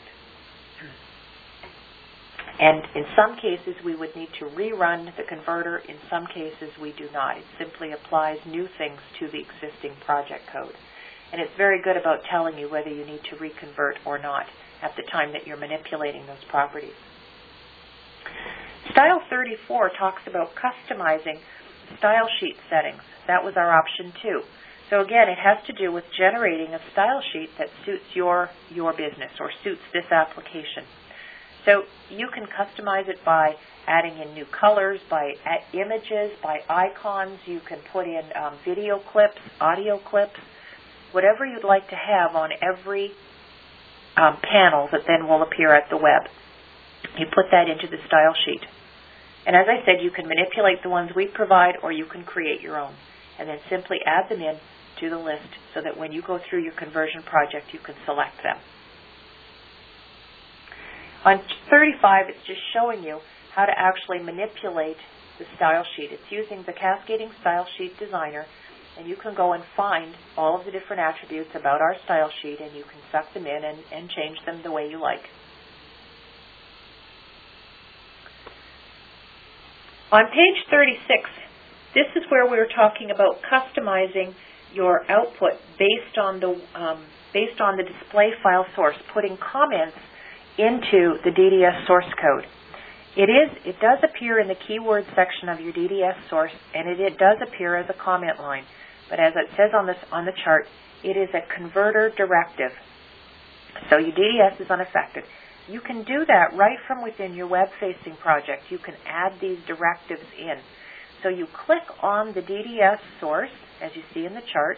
And in some cases, we would need to rerun the converter. In some cases, we do not. It simply applies new things to the existing project code. And it's very good about telling you whether you need to reconvert or not at the time that you're manipulating those properties. Style thirty-four talks about customizing style sheet settings. That was our option two. So again, it has to do with generating a style sheet that suits your, your business or suits this application. So you can customize it by adding in new colors, by images, by icons. You can put in um, video clips, audio clips, whatever you'd like to have on every um, panel that then will appear at the web. You put that into the style sheet. And as I said, you can manipulate the ones we provide or you can create your own. And then simply add them in to the list so that when you go through your conversion project, you can select them. On thirty-five, it's just showing you how to actually manipulate the style sheet. It's using the Cascading Style Sheet Designer, and you can go and find all of the different attributes about our style sheet, and you can suck them in and, and change them the way you like. On page thirty-six, this is where we were talking about customizing your output based on the um, based on the display file source, putting comments into the D D S source code. It is it does appear in the keyword section of your D D S source, and it, it does appear as a comment line. But as it says on this on the chart, it is a converter directive. So your D D S is unaffected. You can do that right from within your web-facing project. You can add these directives in. So you click on the D D S source, as you see in the chart,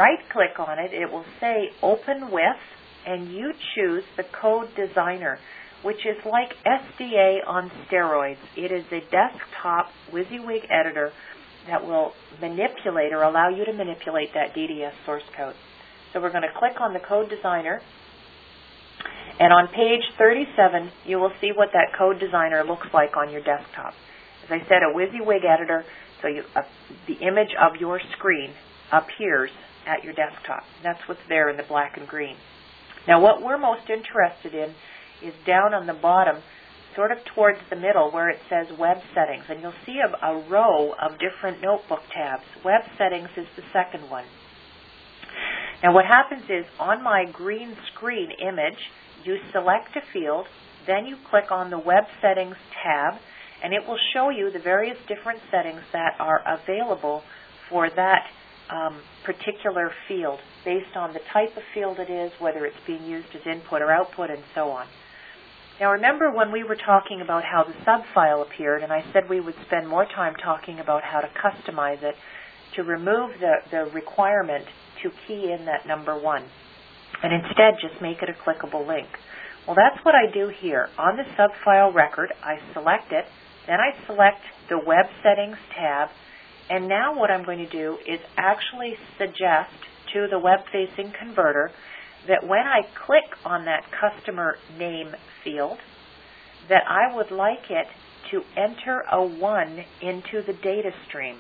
right-click on it. It will say Open With, and you choose the Code Designer. which is like S D A on steroids. It is a desktop WYSIWYG editor that will manipulate or allow you to manipulate that D D S source code. So we're going to click on the Code Designer, and on page thirty-seven, you will see what that Code Designer looks like on your desktop. As I said, a WYSIWYG editor, so you, uh, the image of your screen appears at your desktop. That's what's there in the black and green. Now, what we're most interested in is down on the bottom, sort of towards the middle where it says Web Settings. And you'll see a, a row of different notebook tabs. Web Settings is the second one. Now, what happens is on my green screen image, you select a field, then you click on the Web Settings tab, and it will show you the various different settings that are available for that um, particular field based on the type of field it is, whether it's being used as input or output, and so on. Now remember when we were talking about how the subfile appeared, and I said we would spend more time talking about how to customize it to remove the, the requirement to key in that number one, and instead just make it a clickable link. Well, that's what I do here. On the subfile record, I select it, then I select the Web Settings tab, and now what I'm going to do is actually suggest to the web-facing converter that when I click on that customer name field, that I would like it to enter a one into the data stream.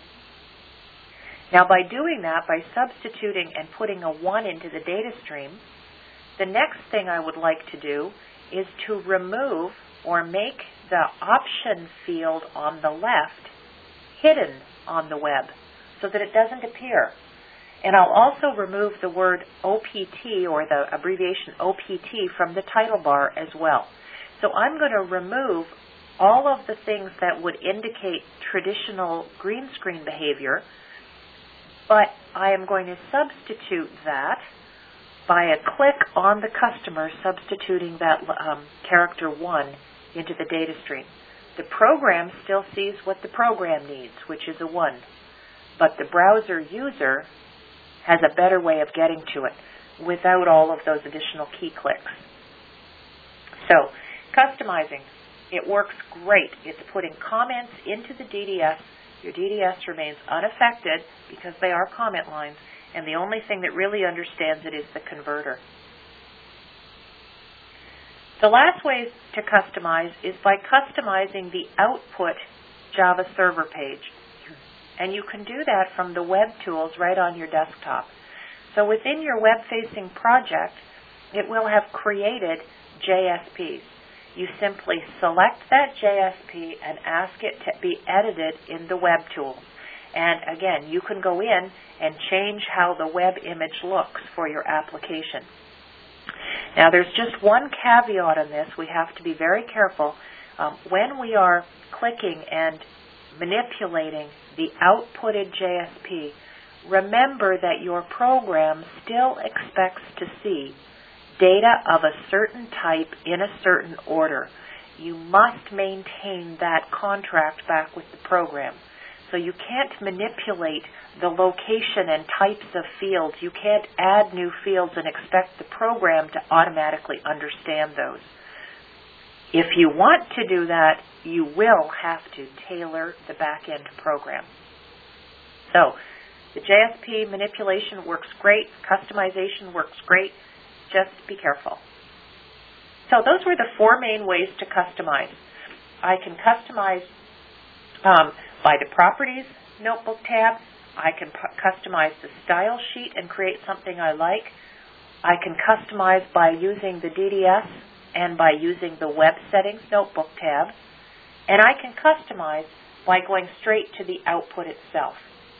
Now, by doing that, by substituting and putting a one into the data stream, the next thing I would like to do is to remove or make the option field on the left hidden on the web so that it doesn't appear. And I'll also remove the word O P T, or the abbreviation O P T, from the title bar as well. So I'm going to remove all of the things that would indicate traditional green screen behavior, but I am going to substitute that by a click on the customer, substituting that um, character one into the data stream. The program still sees what the program needs, which is a one, but the browser user has a better way of getting to it without all of those additional key clicks. So, customizing, it works great. It's putting comments into the D D S. Your D D S remains unaffected because they are comment lines, and the only thing that really understands it is the converter. The last way to customize is by customizing the output Java server page. And you can do that from the web tools right on your desktop. So within your web-facing project, it will have created J S Ps. You simply select that J S P and ask it to be edited in the web tools. And again, you can go in and change how the web image looks for your application. Now, there's just one caveat on this. We have to be very careful. Um, when we are clicking and manipulating the outputted J S P, remember that your program still expects to see data of a certain type in a certain order. You must maintain that contract back with the program. So you can't manipulate the location and types of fields. You can't add new fields and expect the program to automatically understand those. If you want to do that, you will have to tailor the back-end program. So the J S P manipulation works great. Customization works great. Just be careful. So those were the four main ways to customize. I can customize um, by the Properties Notebook tab. I can customize the style sheet and create something I like. I can customize by using the D D S and by using the Web Settings Notebook tab. And I can customize by going straight to the output itself.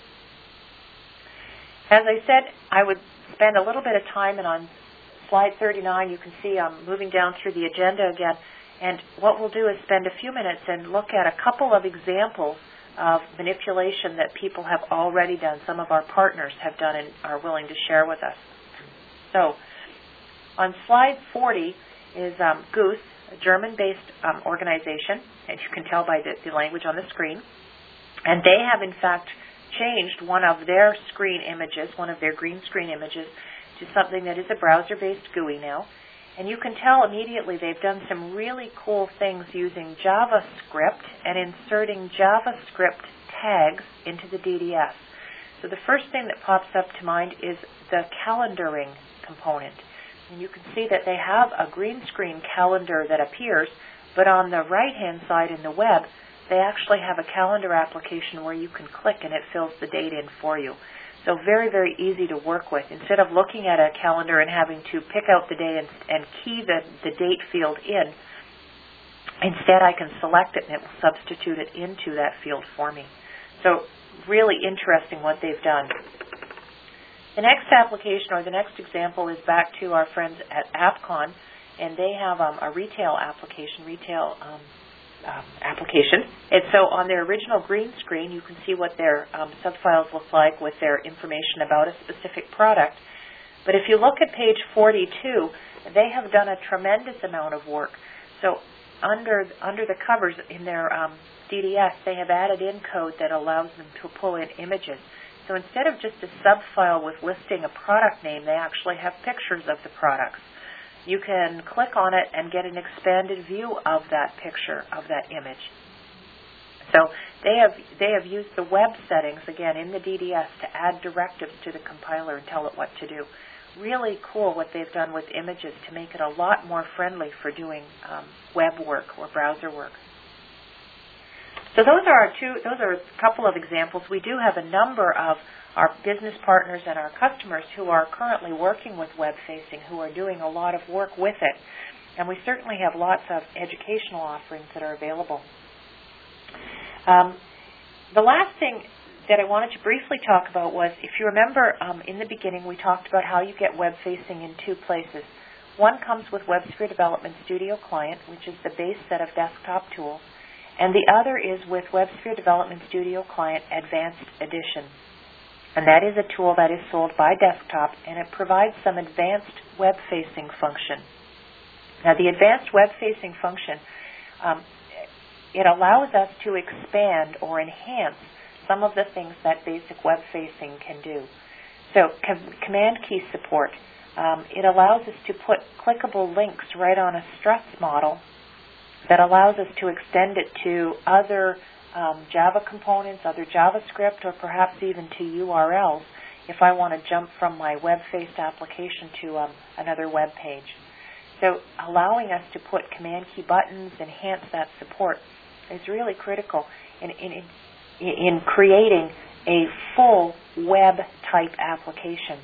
As I said, I would spend a little bit of time, and on slide thirty-nine you can see I'm moving down through the agenda again. And what we'll do is spend a few minutes and look at a couple of examples of manipulation that people have already done, some of our partners have done and are willing to share with us. So on slide forty is um, Goose, a German-based um, organization, and you can tell by the, the language on the screen. And they have, in fact, changed one of their screen images, one of their green screen images, to something that is a browser-based G U I now. And you can tell immediately they've done some really cool things using JavaScript and inserting JavaScript tags into the D D S. So the first thing that pops up to mind is the calendaring component. And you can see that they have a green screen calendar that appears, but on the right-hand side in the web, they actually have a calendar application where you can click and it fills the date in for you. So very, very easy to work with. Instead of looking at a calendar and having to pick out the day and, and key the, the date field in, instead I can select it and it will substitute it into that field for me. So really interesting what they've done. The next application or the next example is back to our friends at AppCon, and they have um, a retail application, retail um, Um, application. And so on their original green screen, you can see what their um, subfiles look like with their information about a specific product. But if you look at page forty-two, they have done a tremendous amount of work. So under under the covers in their um, D D S, they have added in code that allows them to pull in images. So instead of just a subfile with listing a product name, they actually have pictures of the products. You can click on it and get an expanded view of that picture, of that image. So they have they have used the web settings, again, in the D D S to add directives to the compiler and tell it what to do. Really cool what they've done with images to make it a lot more friendly for doing um, web work or browser work. So those are our two. Those are a couple of examples. We do have a number of our business partners and our customers who are currently working with web-facing, who are doing a lot of work with it. And we certainly have lots of educational offerings that are available. Um, the last thing that I wanted to briefly talk about was, if you remember um, in the beginning, we talked about how you get web-facing in two places. One comes with WebSphere Development Studio Client, which is the base set of desktop tools, and the other is with WebSphere Development Studio Client Advanced Edition. And that is a tool that is sold by desktop, and it provides some advanced web-facing function. Now, the advanced web-facing function, um, it allows us to expand or enhance some of the things that basic web-facing can do. So, com- command key support. Um, it allows us to put clickable links right on a stress model that allows us to extend it to other Um, Java components, other JavaScript, or perhaps even to U R Ls if I want to jump from my web-faced application to um, another web page. So allowing us to put command key buttons, enhance that support, is really critical in, in, in creating a full web-type application.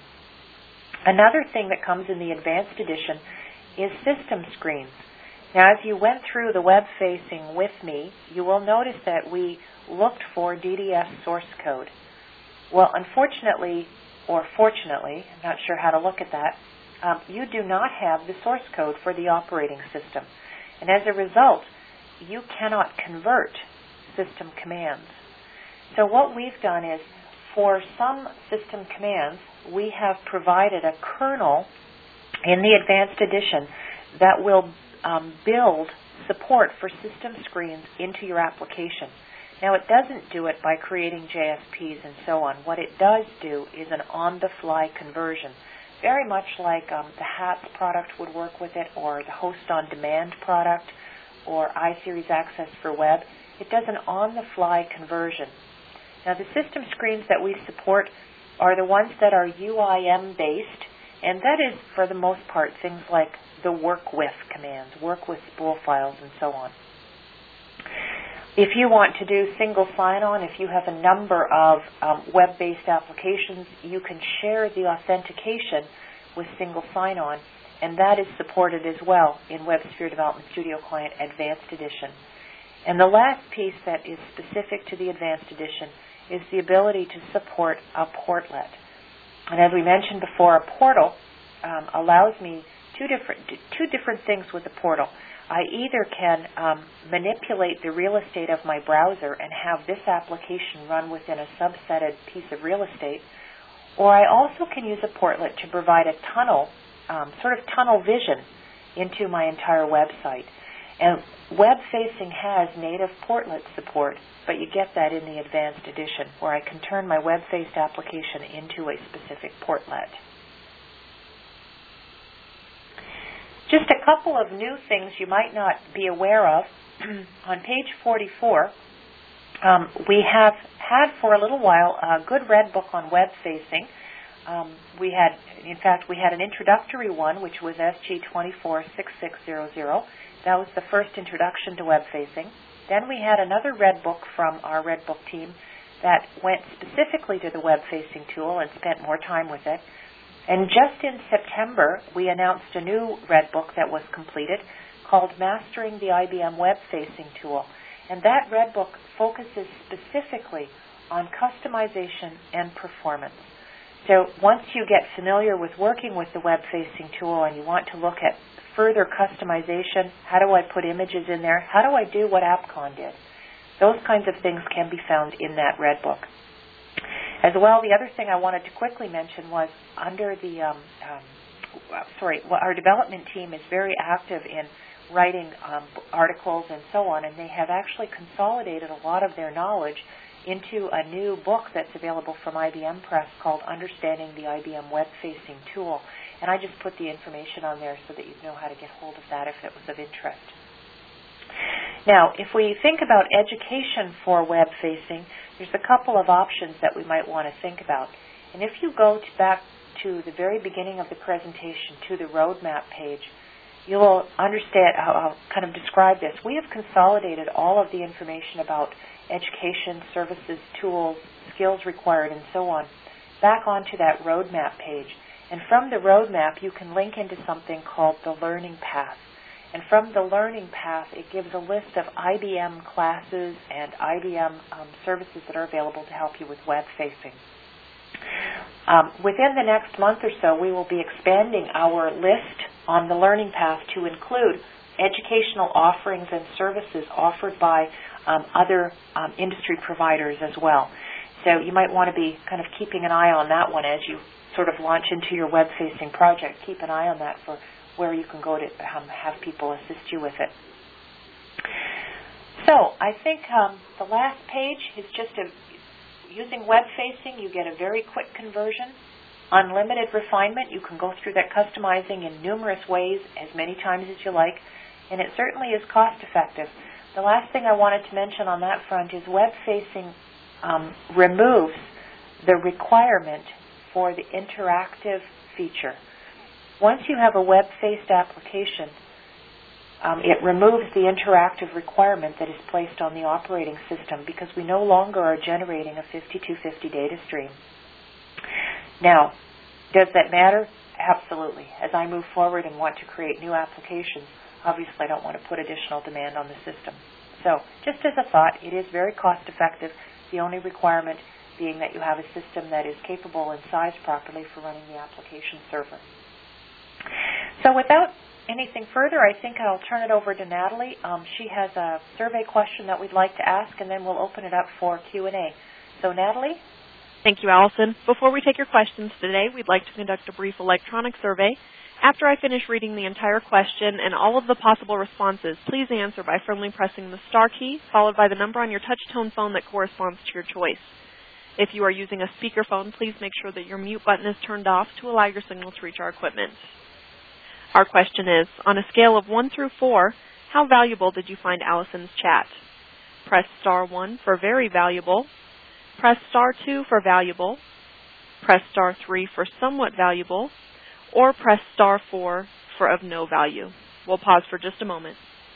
Another thing that comes in the Advanced Edition is system screens. Now, as you went through the web-facing with me, you will notice that we looked for D D S source code. Well, unfortunately, or fortunately, I'm not sure how to look at that, um, you do not have the source code for the operating system. And as a result, you cannot convert system commands. So what we've done is, for some system commands, we have provided a kernel in the Advanced Edition that will Um, build support for system screens into your application. Now, it doesn't do it by creating J S Ps and so on. What it does do is an on-the-fly conversion, very much like um, the HATS product would work with it, or the Host on Demand product, or iSeries Access for Web. It does an on-the-fly conversion. Now, the system screens that we support are the ones that are U I M-based, and that is, for the most part, things like the work with commands, work with spool files, and so on. If you want to do single sign-on, if you have a number of um, web-based applications, you can share the authentication with single sign-on, and that is supported as well in WebSphere Development Studio Client Advanced Edition. And the last piece that is specific to the Advanced Edition is the ability to support a portlet. And as we mentioned before, a portal um, allows me Two different two different things with the portal. I either can um, manipulate the real estate of my browser and have this application run within a subsetted piece of real estate, or I also can use a portlet to provide a tunnel, um, sort of tunnel vision into my entire website. And web-facing has native portlet support, but you get that in the Advanced Edition, where I can turn my web-faced application into a specific portlet. Just couple of new things you might not be aware of. On page forty-four, um, we have had for a little while a good red book on web facing. Um, we had, in fact, we had an introductory one, which was S G two four six six zero zero. That was the first introduction to web facing. Then we had another red book from our red book team that went specifically to the web facing tool and spent more time with it. And just in September, we announced a new red book that was completed called Mastering the I B M Web Facing Tool. And that red book focuses specifically on customization and performance. So once you get familiar with working with the web facing tool and you want to look at further customization, how do I put images in there? How do I do what AppCon did? Those kinds of things can be found in that red book. As well, the other thing I wanted to quickly mention was under the, um, um, sorry, well, our development team is very active in writing um, articles and so on, and they have actually consolidated a lot of their knowledge into a new book that's available from I B M Press called Understanding the I B M Web Facing Tool. And I just put the information on there so that you know how to get hold of that if it was of interest. Now, if we think about education for web facing, there's a couple of options that we might want to think about. And if you go to back to the very beginning of the presentation, to the roadmap page, you will understand how I'll kind of describe this. We have consolidated all of the information about education, services, tools, skills required, and so on back onto that roadmap page. And from the roadmap, you can link into something called the Learning Path. And from the Learning Path, it gives a list of I B M classes and I B M um, services that are available to help you with web facing. Um, within the next month or so, we will be expanding our list on the Learning Path to include educational offerings and services offered by um, other um, industry providers as well. So you might want to be kind of keeping an eye on that one as you sort of launch into your web-facing project. Keep an eye on that for where you can go to um, have people assist you with it. So I think um, the last page is just a, using web-facing, you get a very quick conversion. Unlimited refinement, you can go through that customizing in numerous ways, as many times as you like, and it certainly is cost-effective. The last thing I wanted to mention on that front is web-facing um, removes the requirement for the interactive feature. Once you have a web-faced application, um, it removes the interactive requirement that is placed on the operating system because we no longer are generating a fifty-two fifty data stream. Now, does that matter? Absolutely. As I move forward and want to create new applications, obviously I don't want to put additional demand on the system. So, just as a thought, it is very cost-effective. The only requirement being that you have a system that is capable and sized properly for running the application server. So without anything further, I think I'll turn it over to Natalie. Um, she has a survey question that we'd like to ask, and then we'll open it up for Q and A. So Natalie? Thank you, Allison. Before we take your questions today, we'd like to conduct a brief electronic survey. After I finish reading the entire question and all of the possible responses, please answer by firmly pressing the star key, followed by the number on your touch-tone phone that corresponds to your choice. If you are using a speakerphone, please make sure that your mute button is turned off to allow your signal to reach our equipment. Our question is, on a scale of one through four, how valuable did you find Allison's chat? Press star one for very valuable. Press star two for valuable. Press star three for somewhat valuable. Or press star four for of no value. We'll pause for just a moment.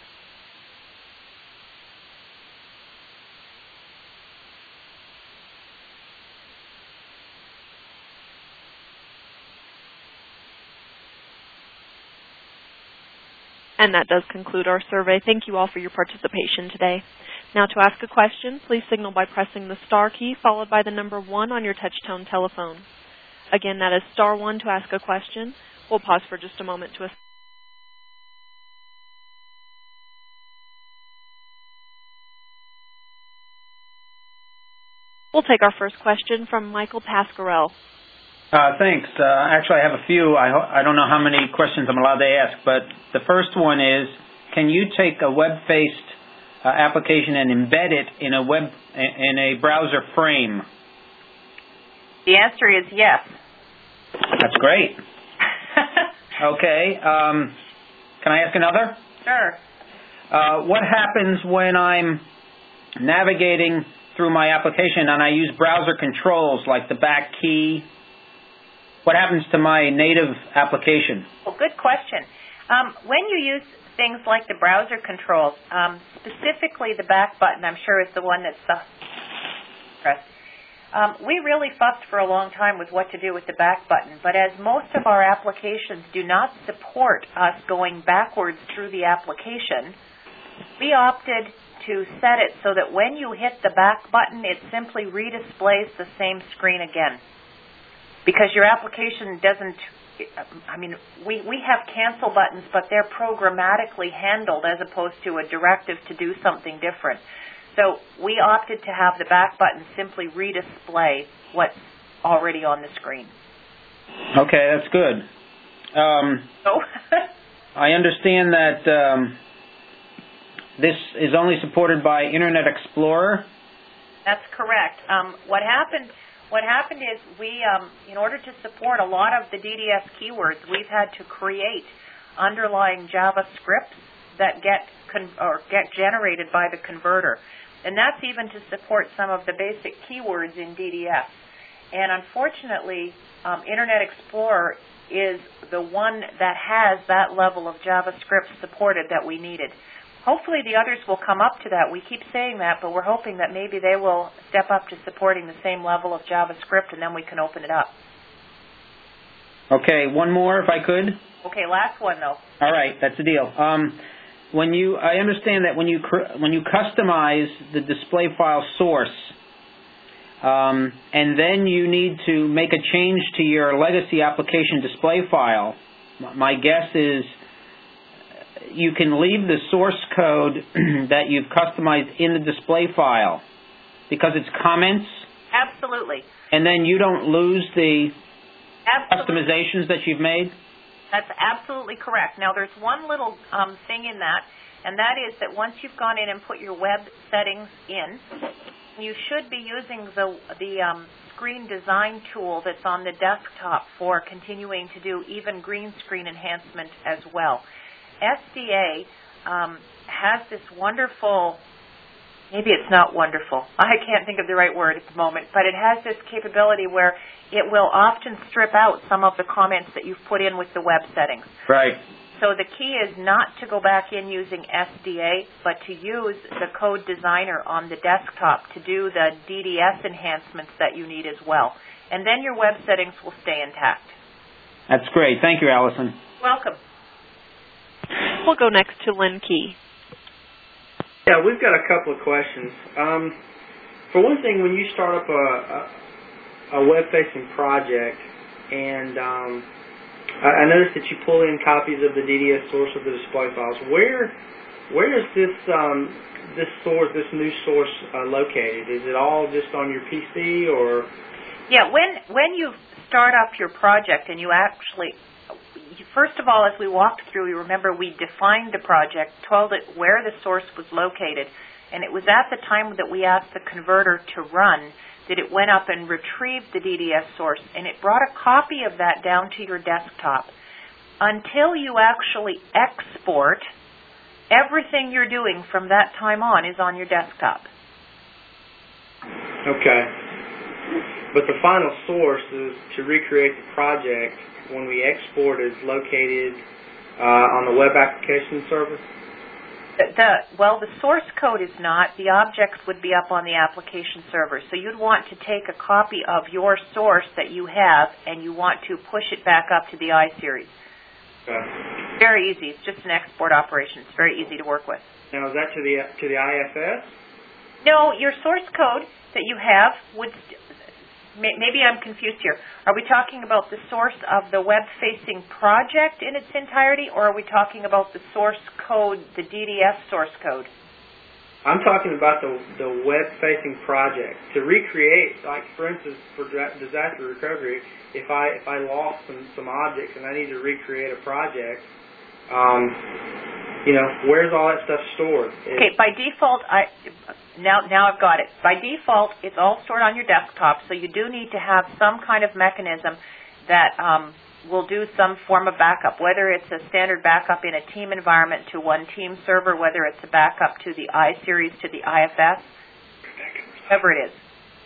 And that does conclude our survey. Thank you all for your participation today. Now, to ask a question, please signal by pressing the star key followed by the number one on your touch-tone telephone. Again, that is star one to ask a question. We'll pause for just a moment to assist. We'll take our first question from Michael Pasquarel. Uh, thanks. Uh, actually, I have a few. I, ho- I don't know how many questions I'm allowed to ask, but the first one is, can you take a web-faced uh, application and embed it in a web in a browser frame? The answer is yes. That's great. Okay. Um, Can I ask another? Sure. Uh, what happens when I'm navigating through my application and I use browser controls like the back key? What happens to my native application? Well, good question. Um, when you use things like the browser controls, um, specifically the back button, I'm sure is the one that's the press. Um, we really fussed for a long time with what to do with the back button, but as most of our applications do not support us going backwards through the application, we opted to set it so that when you hit the back button, it simply redisplays the same screen again. Because your application doesn't, I mean, we, we have cancel buttons, but they're programmatically handled as opposed to a directive to do something different. So we opted to have the back button simply redisplay what's already on the screen. Okay, that's good. Um, so I understand that um, this is only supported by Internet Explorer. That's correct. Um, what happened? What happened is we, um, in order to support a lot of the D D S keywords, we've had to create underlying JavaScripts that get con- or get generated by the converter, and that's even to support some of the basic keywords in D D S. And unfortunately, um, Internet Explorer is the one that has that level of JavaScript supported that we needed. Hopefully the others will come up to that. We keep saying that, but we're hoping that maybe they will step up to supporting the same level of JavaScript, and then we can open it up. Okay, one more if I could. Okay, last one though. All right, that's the deal. Um, when you, I understand that when you cr- when you customize the display file source, um, and then you need to make a change to your legacy application display file, my guess is you can leave the source code that you've customized in the display file because it's comments. Absolutely. And then you don't lose the absolutely. customizations that you've made? That's absolutely correct. Now, there's one little um, thing in that, and that is that once you've gone in and put your web settings in, you should be using the, the um, screen design tool that's on the desktop for continuing to do even green screen enhancement as well. S D A um, has this wonderful, maybe it's not wonderful, I can't think of the right word at the moment, but it has this capability where it will often strip out some of the comments that you've put in with the web settings. Right. So the key is not to go back in using S D A, but to use the code designer on the desktop to do the D D S enhancements that you need as well. And then your web settings will stay intact. That's great. Thank you, Allison. Welcome. We'll go next to Lynn Key. Yeah, we've got a couple of questions. Um, for one thing, when you start up a, a, a web-facing project, and um, I, I noticed that you pull in copies of the D D S source of the display files. Where where is this um, this source, this new source uh, located? Is it all just on your P C, or? Yeah, when when you start up your project and you actually. First of all, as we walked through, you remember we defined the project, told it where the source was located, and it was at the time that we asked the converter to run that it went up and retrieved the D D S source, and it brought a copy of that down to your desktop. Until you actually export, everything you're doing from that time on is on your desktop. Okay. But the final source is to recreate the project when we export is located uh, on the web application server? The, the, well, the source code is not. The objects would be up on the application server. So you'd want to take a copy of your source that you have and you want to push it back up to the iSeries. Okay. Very easy. It's just an export operation. It's very easy to work with. Now, is that to the to the I F S? No, your source code that you have would... St- Maybe I'm confused here. Are we talking about the source of the web-facing project in its entirety, or are we talking about the source code, the D D S source code? I'm talking about the the web-facing project. To recreate, like for instance, for disaster recovery, if I if I lost some, some objects and I need to recreate a project, um, you know, where's all that stuff stored? Okay, by default, I... Now, now I've got it. By default, it's all stored on your desktop, so you do need to have some kind of mechanism that um, will do some form of backup, whether it's a standard backup in a team environment to one team server, whether it's a backup to the iSeries to the I F S, whatever it is.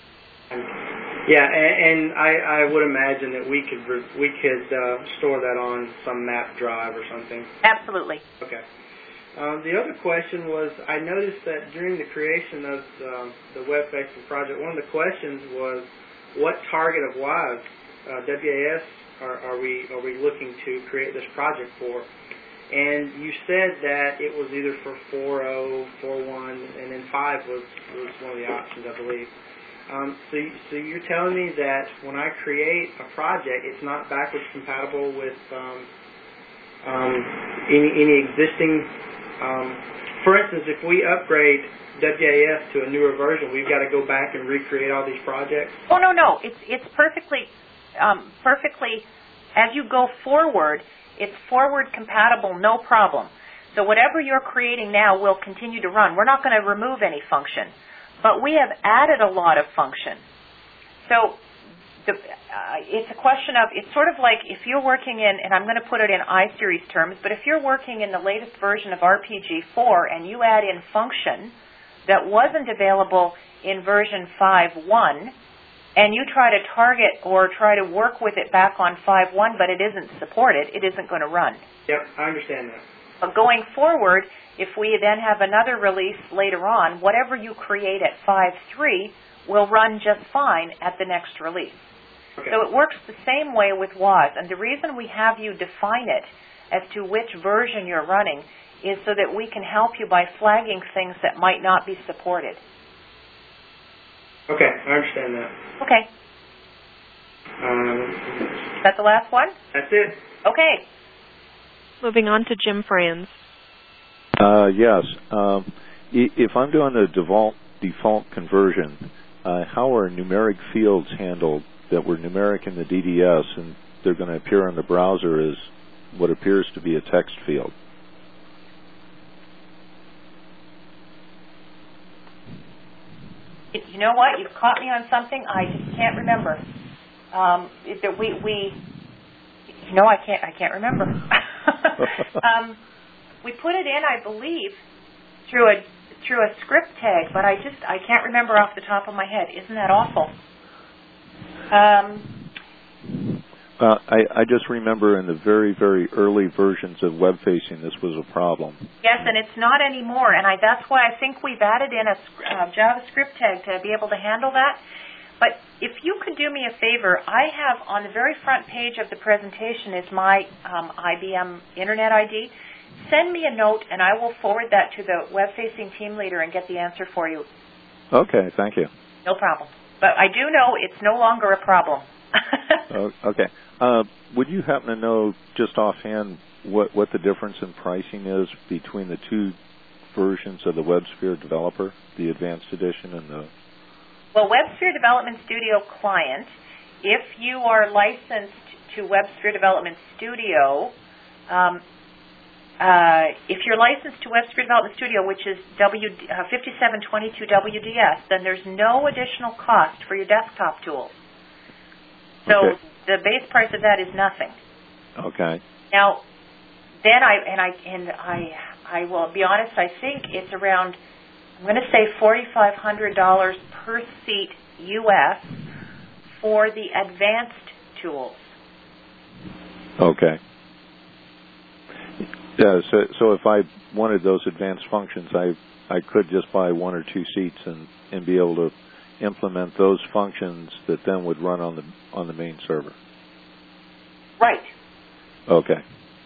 Yeah, and, and I, I would imagine that we could we could uh, store that on some map drive or something. Absolutely. Okay. Um, the other question was, I noticed that during the creation of um, the web-facing project, one of the questions was, what target of WAS, uh, W A S, are, are we are we looking to create this project for? And you said that it was either for four point oh, four point one, and then five was, was one of the options, I believe. Um, so, so you're telling me that when I create a project, it's not backwards compatible with um, um, any any existing. Um, for instance, if we upgrade W A S to a newer version, we've got to go back and recreate all these projects? Oh, no, no. It's it's perfectly, um, perfectly, as you go forward, it's forward compatible, no problem. So whatever you're creating now will continue to run. We're not going to remove any function, but we have added a lot of function. So the, uh, it's a question of, it's sort of like if you're working in, and I'm going to put it in iSeries terms, but if you're working in the latest version of R P G four and you add in function that wasn't available in version five point one, and you try to target or try to work with it back on five point one, but it isn't supported, it isn't going to run. Yep, I understand that. But going forward, if we then have another release later on, whatever you create at five point three will run just fine at the next release. Okay. So it works the same way with W A S, and the reason we have you define it as to which version you're running is so that we can help you by flagging things that might not be supported. Okay, I understand that. Okay. Um, Is that the last one? That's it. Okay. Moving on to Jim Franz. Uh, yes. Um, if I'm doing the default, default conversion, uh, how are numeric fields handled that were numeric in the D D S and they're going to appear on the browser as what appears to be a text field? You know what? You've caught me on something I just can't remember. Um, that we, we, you know, I can't, I can't remember. um, we put it in, I believe, through a through a script tag, but I just I can't remember off the top of my head. Isn't that awful? Um, uh, I, I just remember in the very, very early versions of web-facing, this was a problem. Yes, and it's not anymore, and I, that's why I think we've added in a uh, JavaScript tag to be able to handle that. But if you could do me a favor, I have on the very front page of the presentation is my um, I B M Internet I D. Send me a note, and I will forward that to the web-facing team leader and get the answer for you. Okay, thank you. No problem. But I do know it's no longer a problem. oh, okay. Uh, would you happen to know just offhand what, what the difference in pricing is between the two versions of the WebSphere Developer, the Advanced Edition and the... Well, WebSphere Development Studio Client, if you are licensed to WebSphere Development Studio, um, uh, if you're licensed to WebSphere Development Studio, which is W, uh, fifty-seven twenty-two W D S, then there's no additional cost for your desktop tools. So okay. The base price of that is nothing. Okay. Now, then I and I and I I will be honest. I think it's around. I'm going to say forty-five hundred dollars per seat U S for the advanced tools. Okay. Yeah, so, so if I wanted those advanced functions, I I could just buy one or two seats and, and be able to implement those functions that then would run on the on the main server. Right. Okay.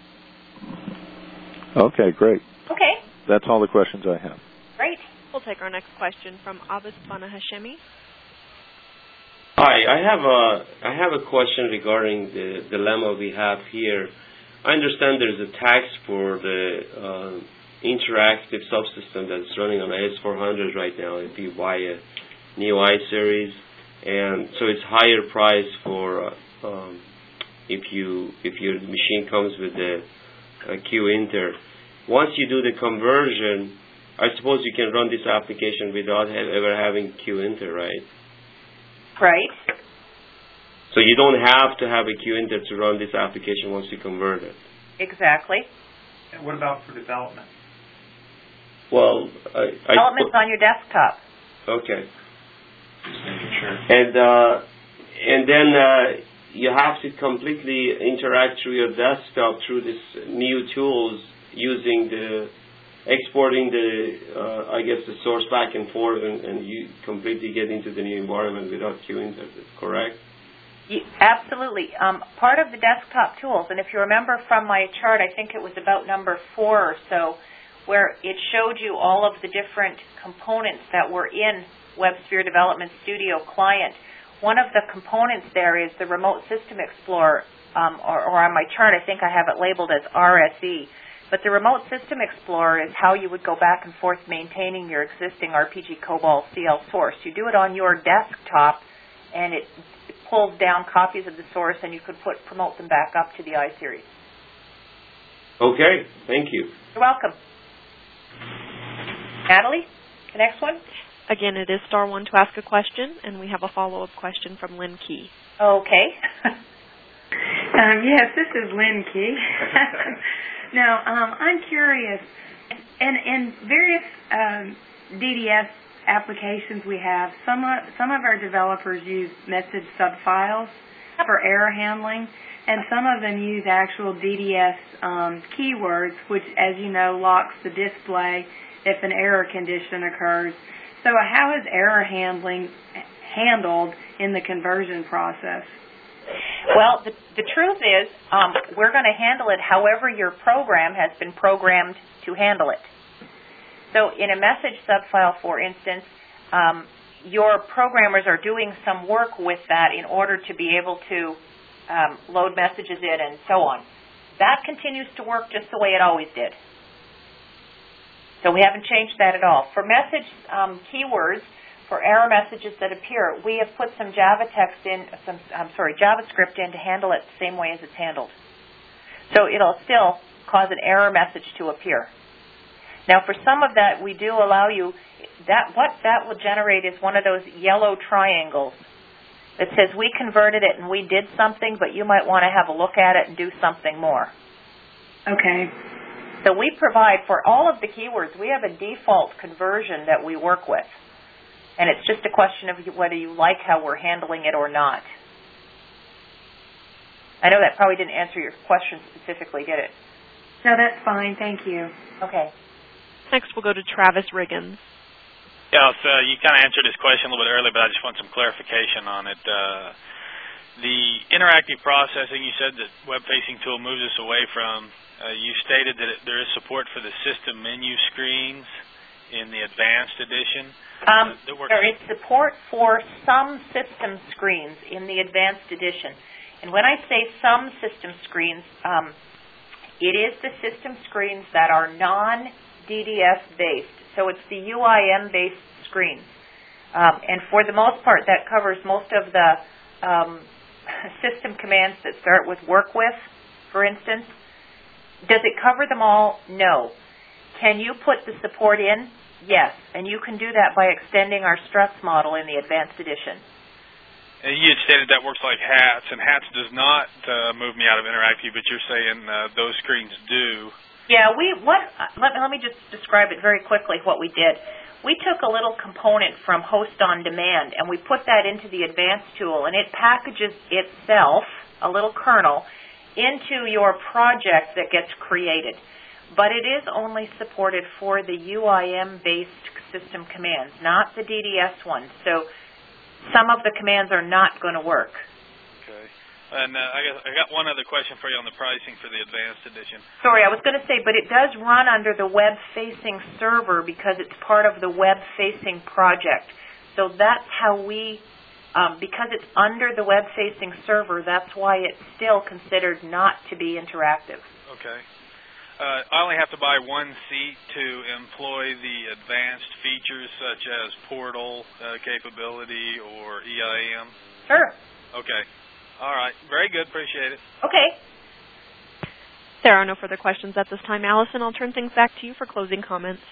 Okay, great. Okay. That's all the questions I have. Great. We'll take our next question from Abbas Bana Hashemi. Hi, I have a I have a question regarding the dilemma we have here. I understand there's a tax for the uh, interactive subsystem that's running on A S four hundred right now if you buy a new iSeries, and so it's higher price for uh, um, if you if your machine comes with the uh, QInter. Once you do the conversion, I suppose you can run this application without have, ever having QInter, right? Right. So you don't have to have a QInter to run this application once you convert it. Exactly. And what about for development? Well, I, I Development's on your desktop. Okay. Just making sure. And uh, and then uh, you have to completely interact through your desktop through these new tools using the exporting the uh, I guess the source back and forth, and, and you completely get into the new environment without QInter. Correct? You, absolutely. Um, part of the desktop tools, and if you remember from my chart, I think it was about number four or so, where it showed you all of the different components that were in WebSphere Development Studio Client. One of the components there is the Remote System Explorer, um, or, or on my chart I think I have it labeled as R S E. But the Remote System Explorer is how you would go back and forth maintaining your existing R P G COBOL C L source. You do it on your desktop, and it, it pulls down copies of the source, and you could put promote them back up to the iSeries. Okay, thank you. You're welcome. Natalie, the next one? Again, it is star one to ask a question, and we have a follow-up question from Lynn Key. Okay. um, yes, this is Lynn Key. Now, um, I'm curious, in, in various um, D D S applications we have, some of, some of our developers use message subfiles for error handling, and some of them use actual D D S um, keywords, which, as you know, locks the display if an error condition occurs. So how is error handling handled in the conversion process? Well, the, the truth is um, we're going to handle it however your program has been programmed to handle it. So in a message subfile, for instance, um, your programmers are doing some work with that in order to be able to um, load messages in and so on. That continues to work just the way it always did. So we haven't changed that at all. For message um, keywords, for error messages that appear, we have put some Java text in, some I'm sorry, JavaScript in to handle it the same way as it's handled. So it'll still cause an error message to appear. Now, for some of that, we do allow you that what that will generate is one of those yellow triangles that says we converted it and we did something, but you might want to have a look at it and do something more. Okay. So we provide for all of the keywords, we have a default conversion that we work with. And it's just a question of whether you like how we're handling it or not. I know that probably didn't answer your question specifically, did it? No, that's fine. Thank you. Okay. Next, we'll go to Travis Riggins. Yeah, so you kind of answered this question a little bit earlier, but I just want some clarification on it. Uh, the interactive processing, you said that web-facing tool moves us away from. Uh, you stated that it, there is support for the system menu screens in the advanced edition. Um, there is support for some system screens in the advanced edition. And when I say some system screens, um, it is the system screens that are non-D D S based. So it's the U I M based screens. Um, and for the most part, that covers most of the um, system commands that start with work with, for instance. Does it cover them all? No. Can you put the support in? Yes. And you can do that by extending our struts model in the advanced edition. And you had stated that works like HATS, and HATS does not uh, move me out of interactive, but you're saying uh, those screens do. Yeah, we what? Let, let me just describe it very quickly what we did. We took a little component from Host on Demand, and we put that into the advanced tool, and it packages itself, a little kernel, into your project that gets created. But it is only supported for the U I M-based system commands, not the D D S ones. So some of the commands are not going to work. Okay. And uh, I, guess I got one other question for you on the pricing for the advanced edition. Sorry, I was going to say, but it does run under the web-facing server because it's part of the web-facing project. So that's how we, um, because it's under the web-facing server, that's why it's still considered not to be interactive. Okay. Uh, I only have to buy one seat to employ the advanced features such as portal uh, capability or E I M? Sure. Okay. All right. Very good. Appreciate it. Okay. There are no further questions at this time. Allison, I'll turn things back to you for closing comments.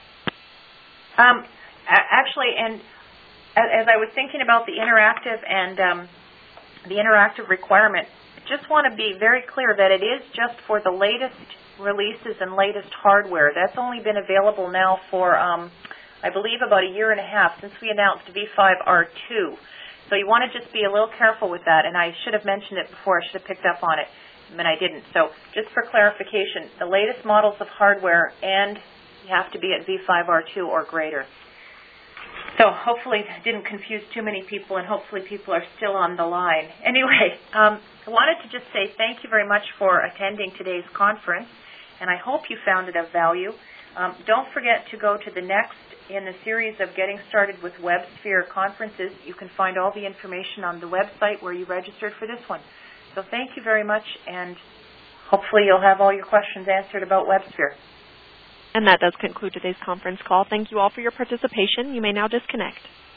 Um, actually, and as I was thinking about the interactive and um, the interactive requirement, I just want to be very clear that it is just for the latest releases and latest hardware. That's only been available now for, um, I believe, about a year and a half since we announced V five R two. So you want to just be a little careful with that, and I should have mentioned it before. I should have picked up on it, but I didn't. So just for clarification, the latest models of hardware, and you have to be at V five R two or greater. So hopefully it didn't confuse too many people, and hopefully people are still on the line. Anyway, um, I wanted to just say thank you very much for attending today's conference, and I hope you found it of value. Um, don't forget to go to the next in the series of Getting Started with WebSphere conferences. You can find all the information on the website where you registered for this one. So thank you very much, and hopefully you'll have all your questions answered about WebSphere. And that does conclude today's conference call. Thank you all for your participation. You may now disconnect.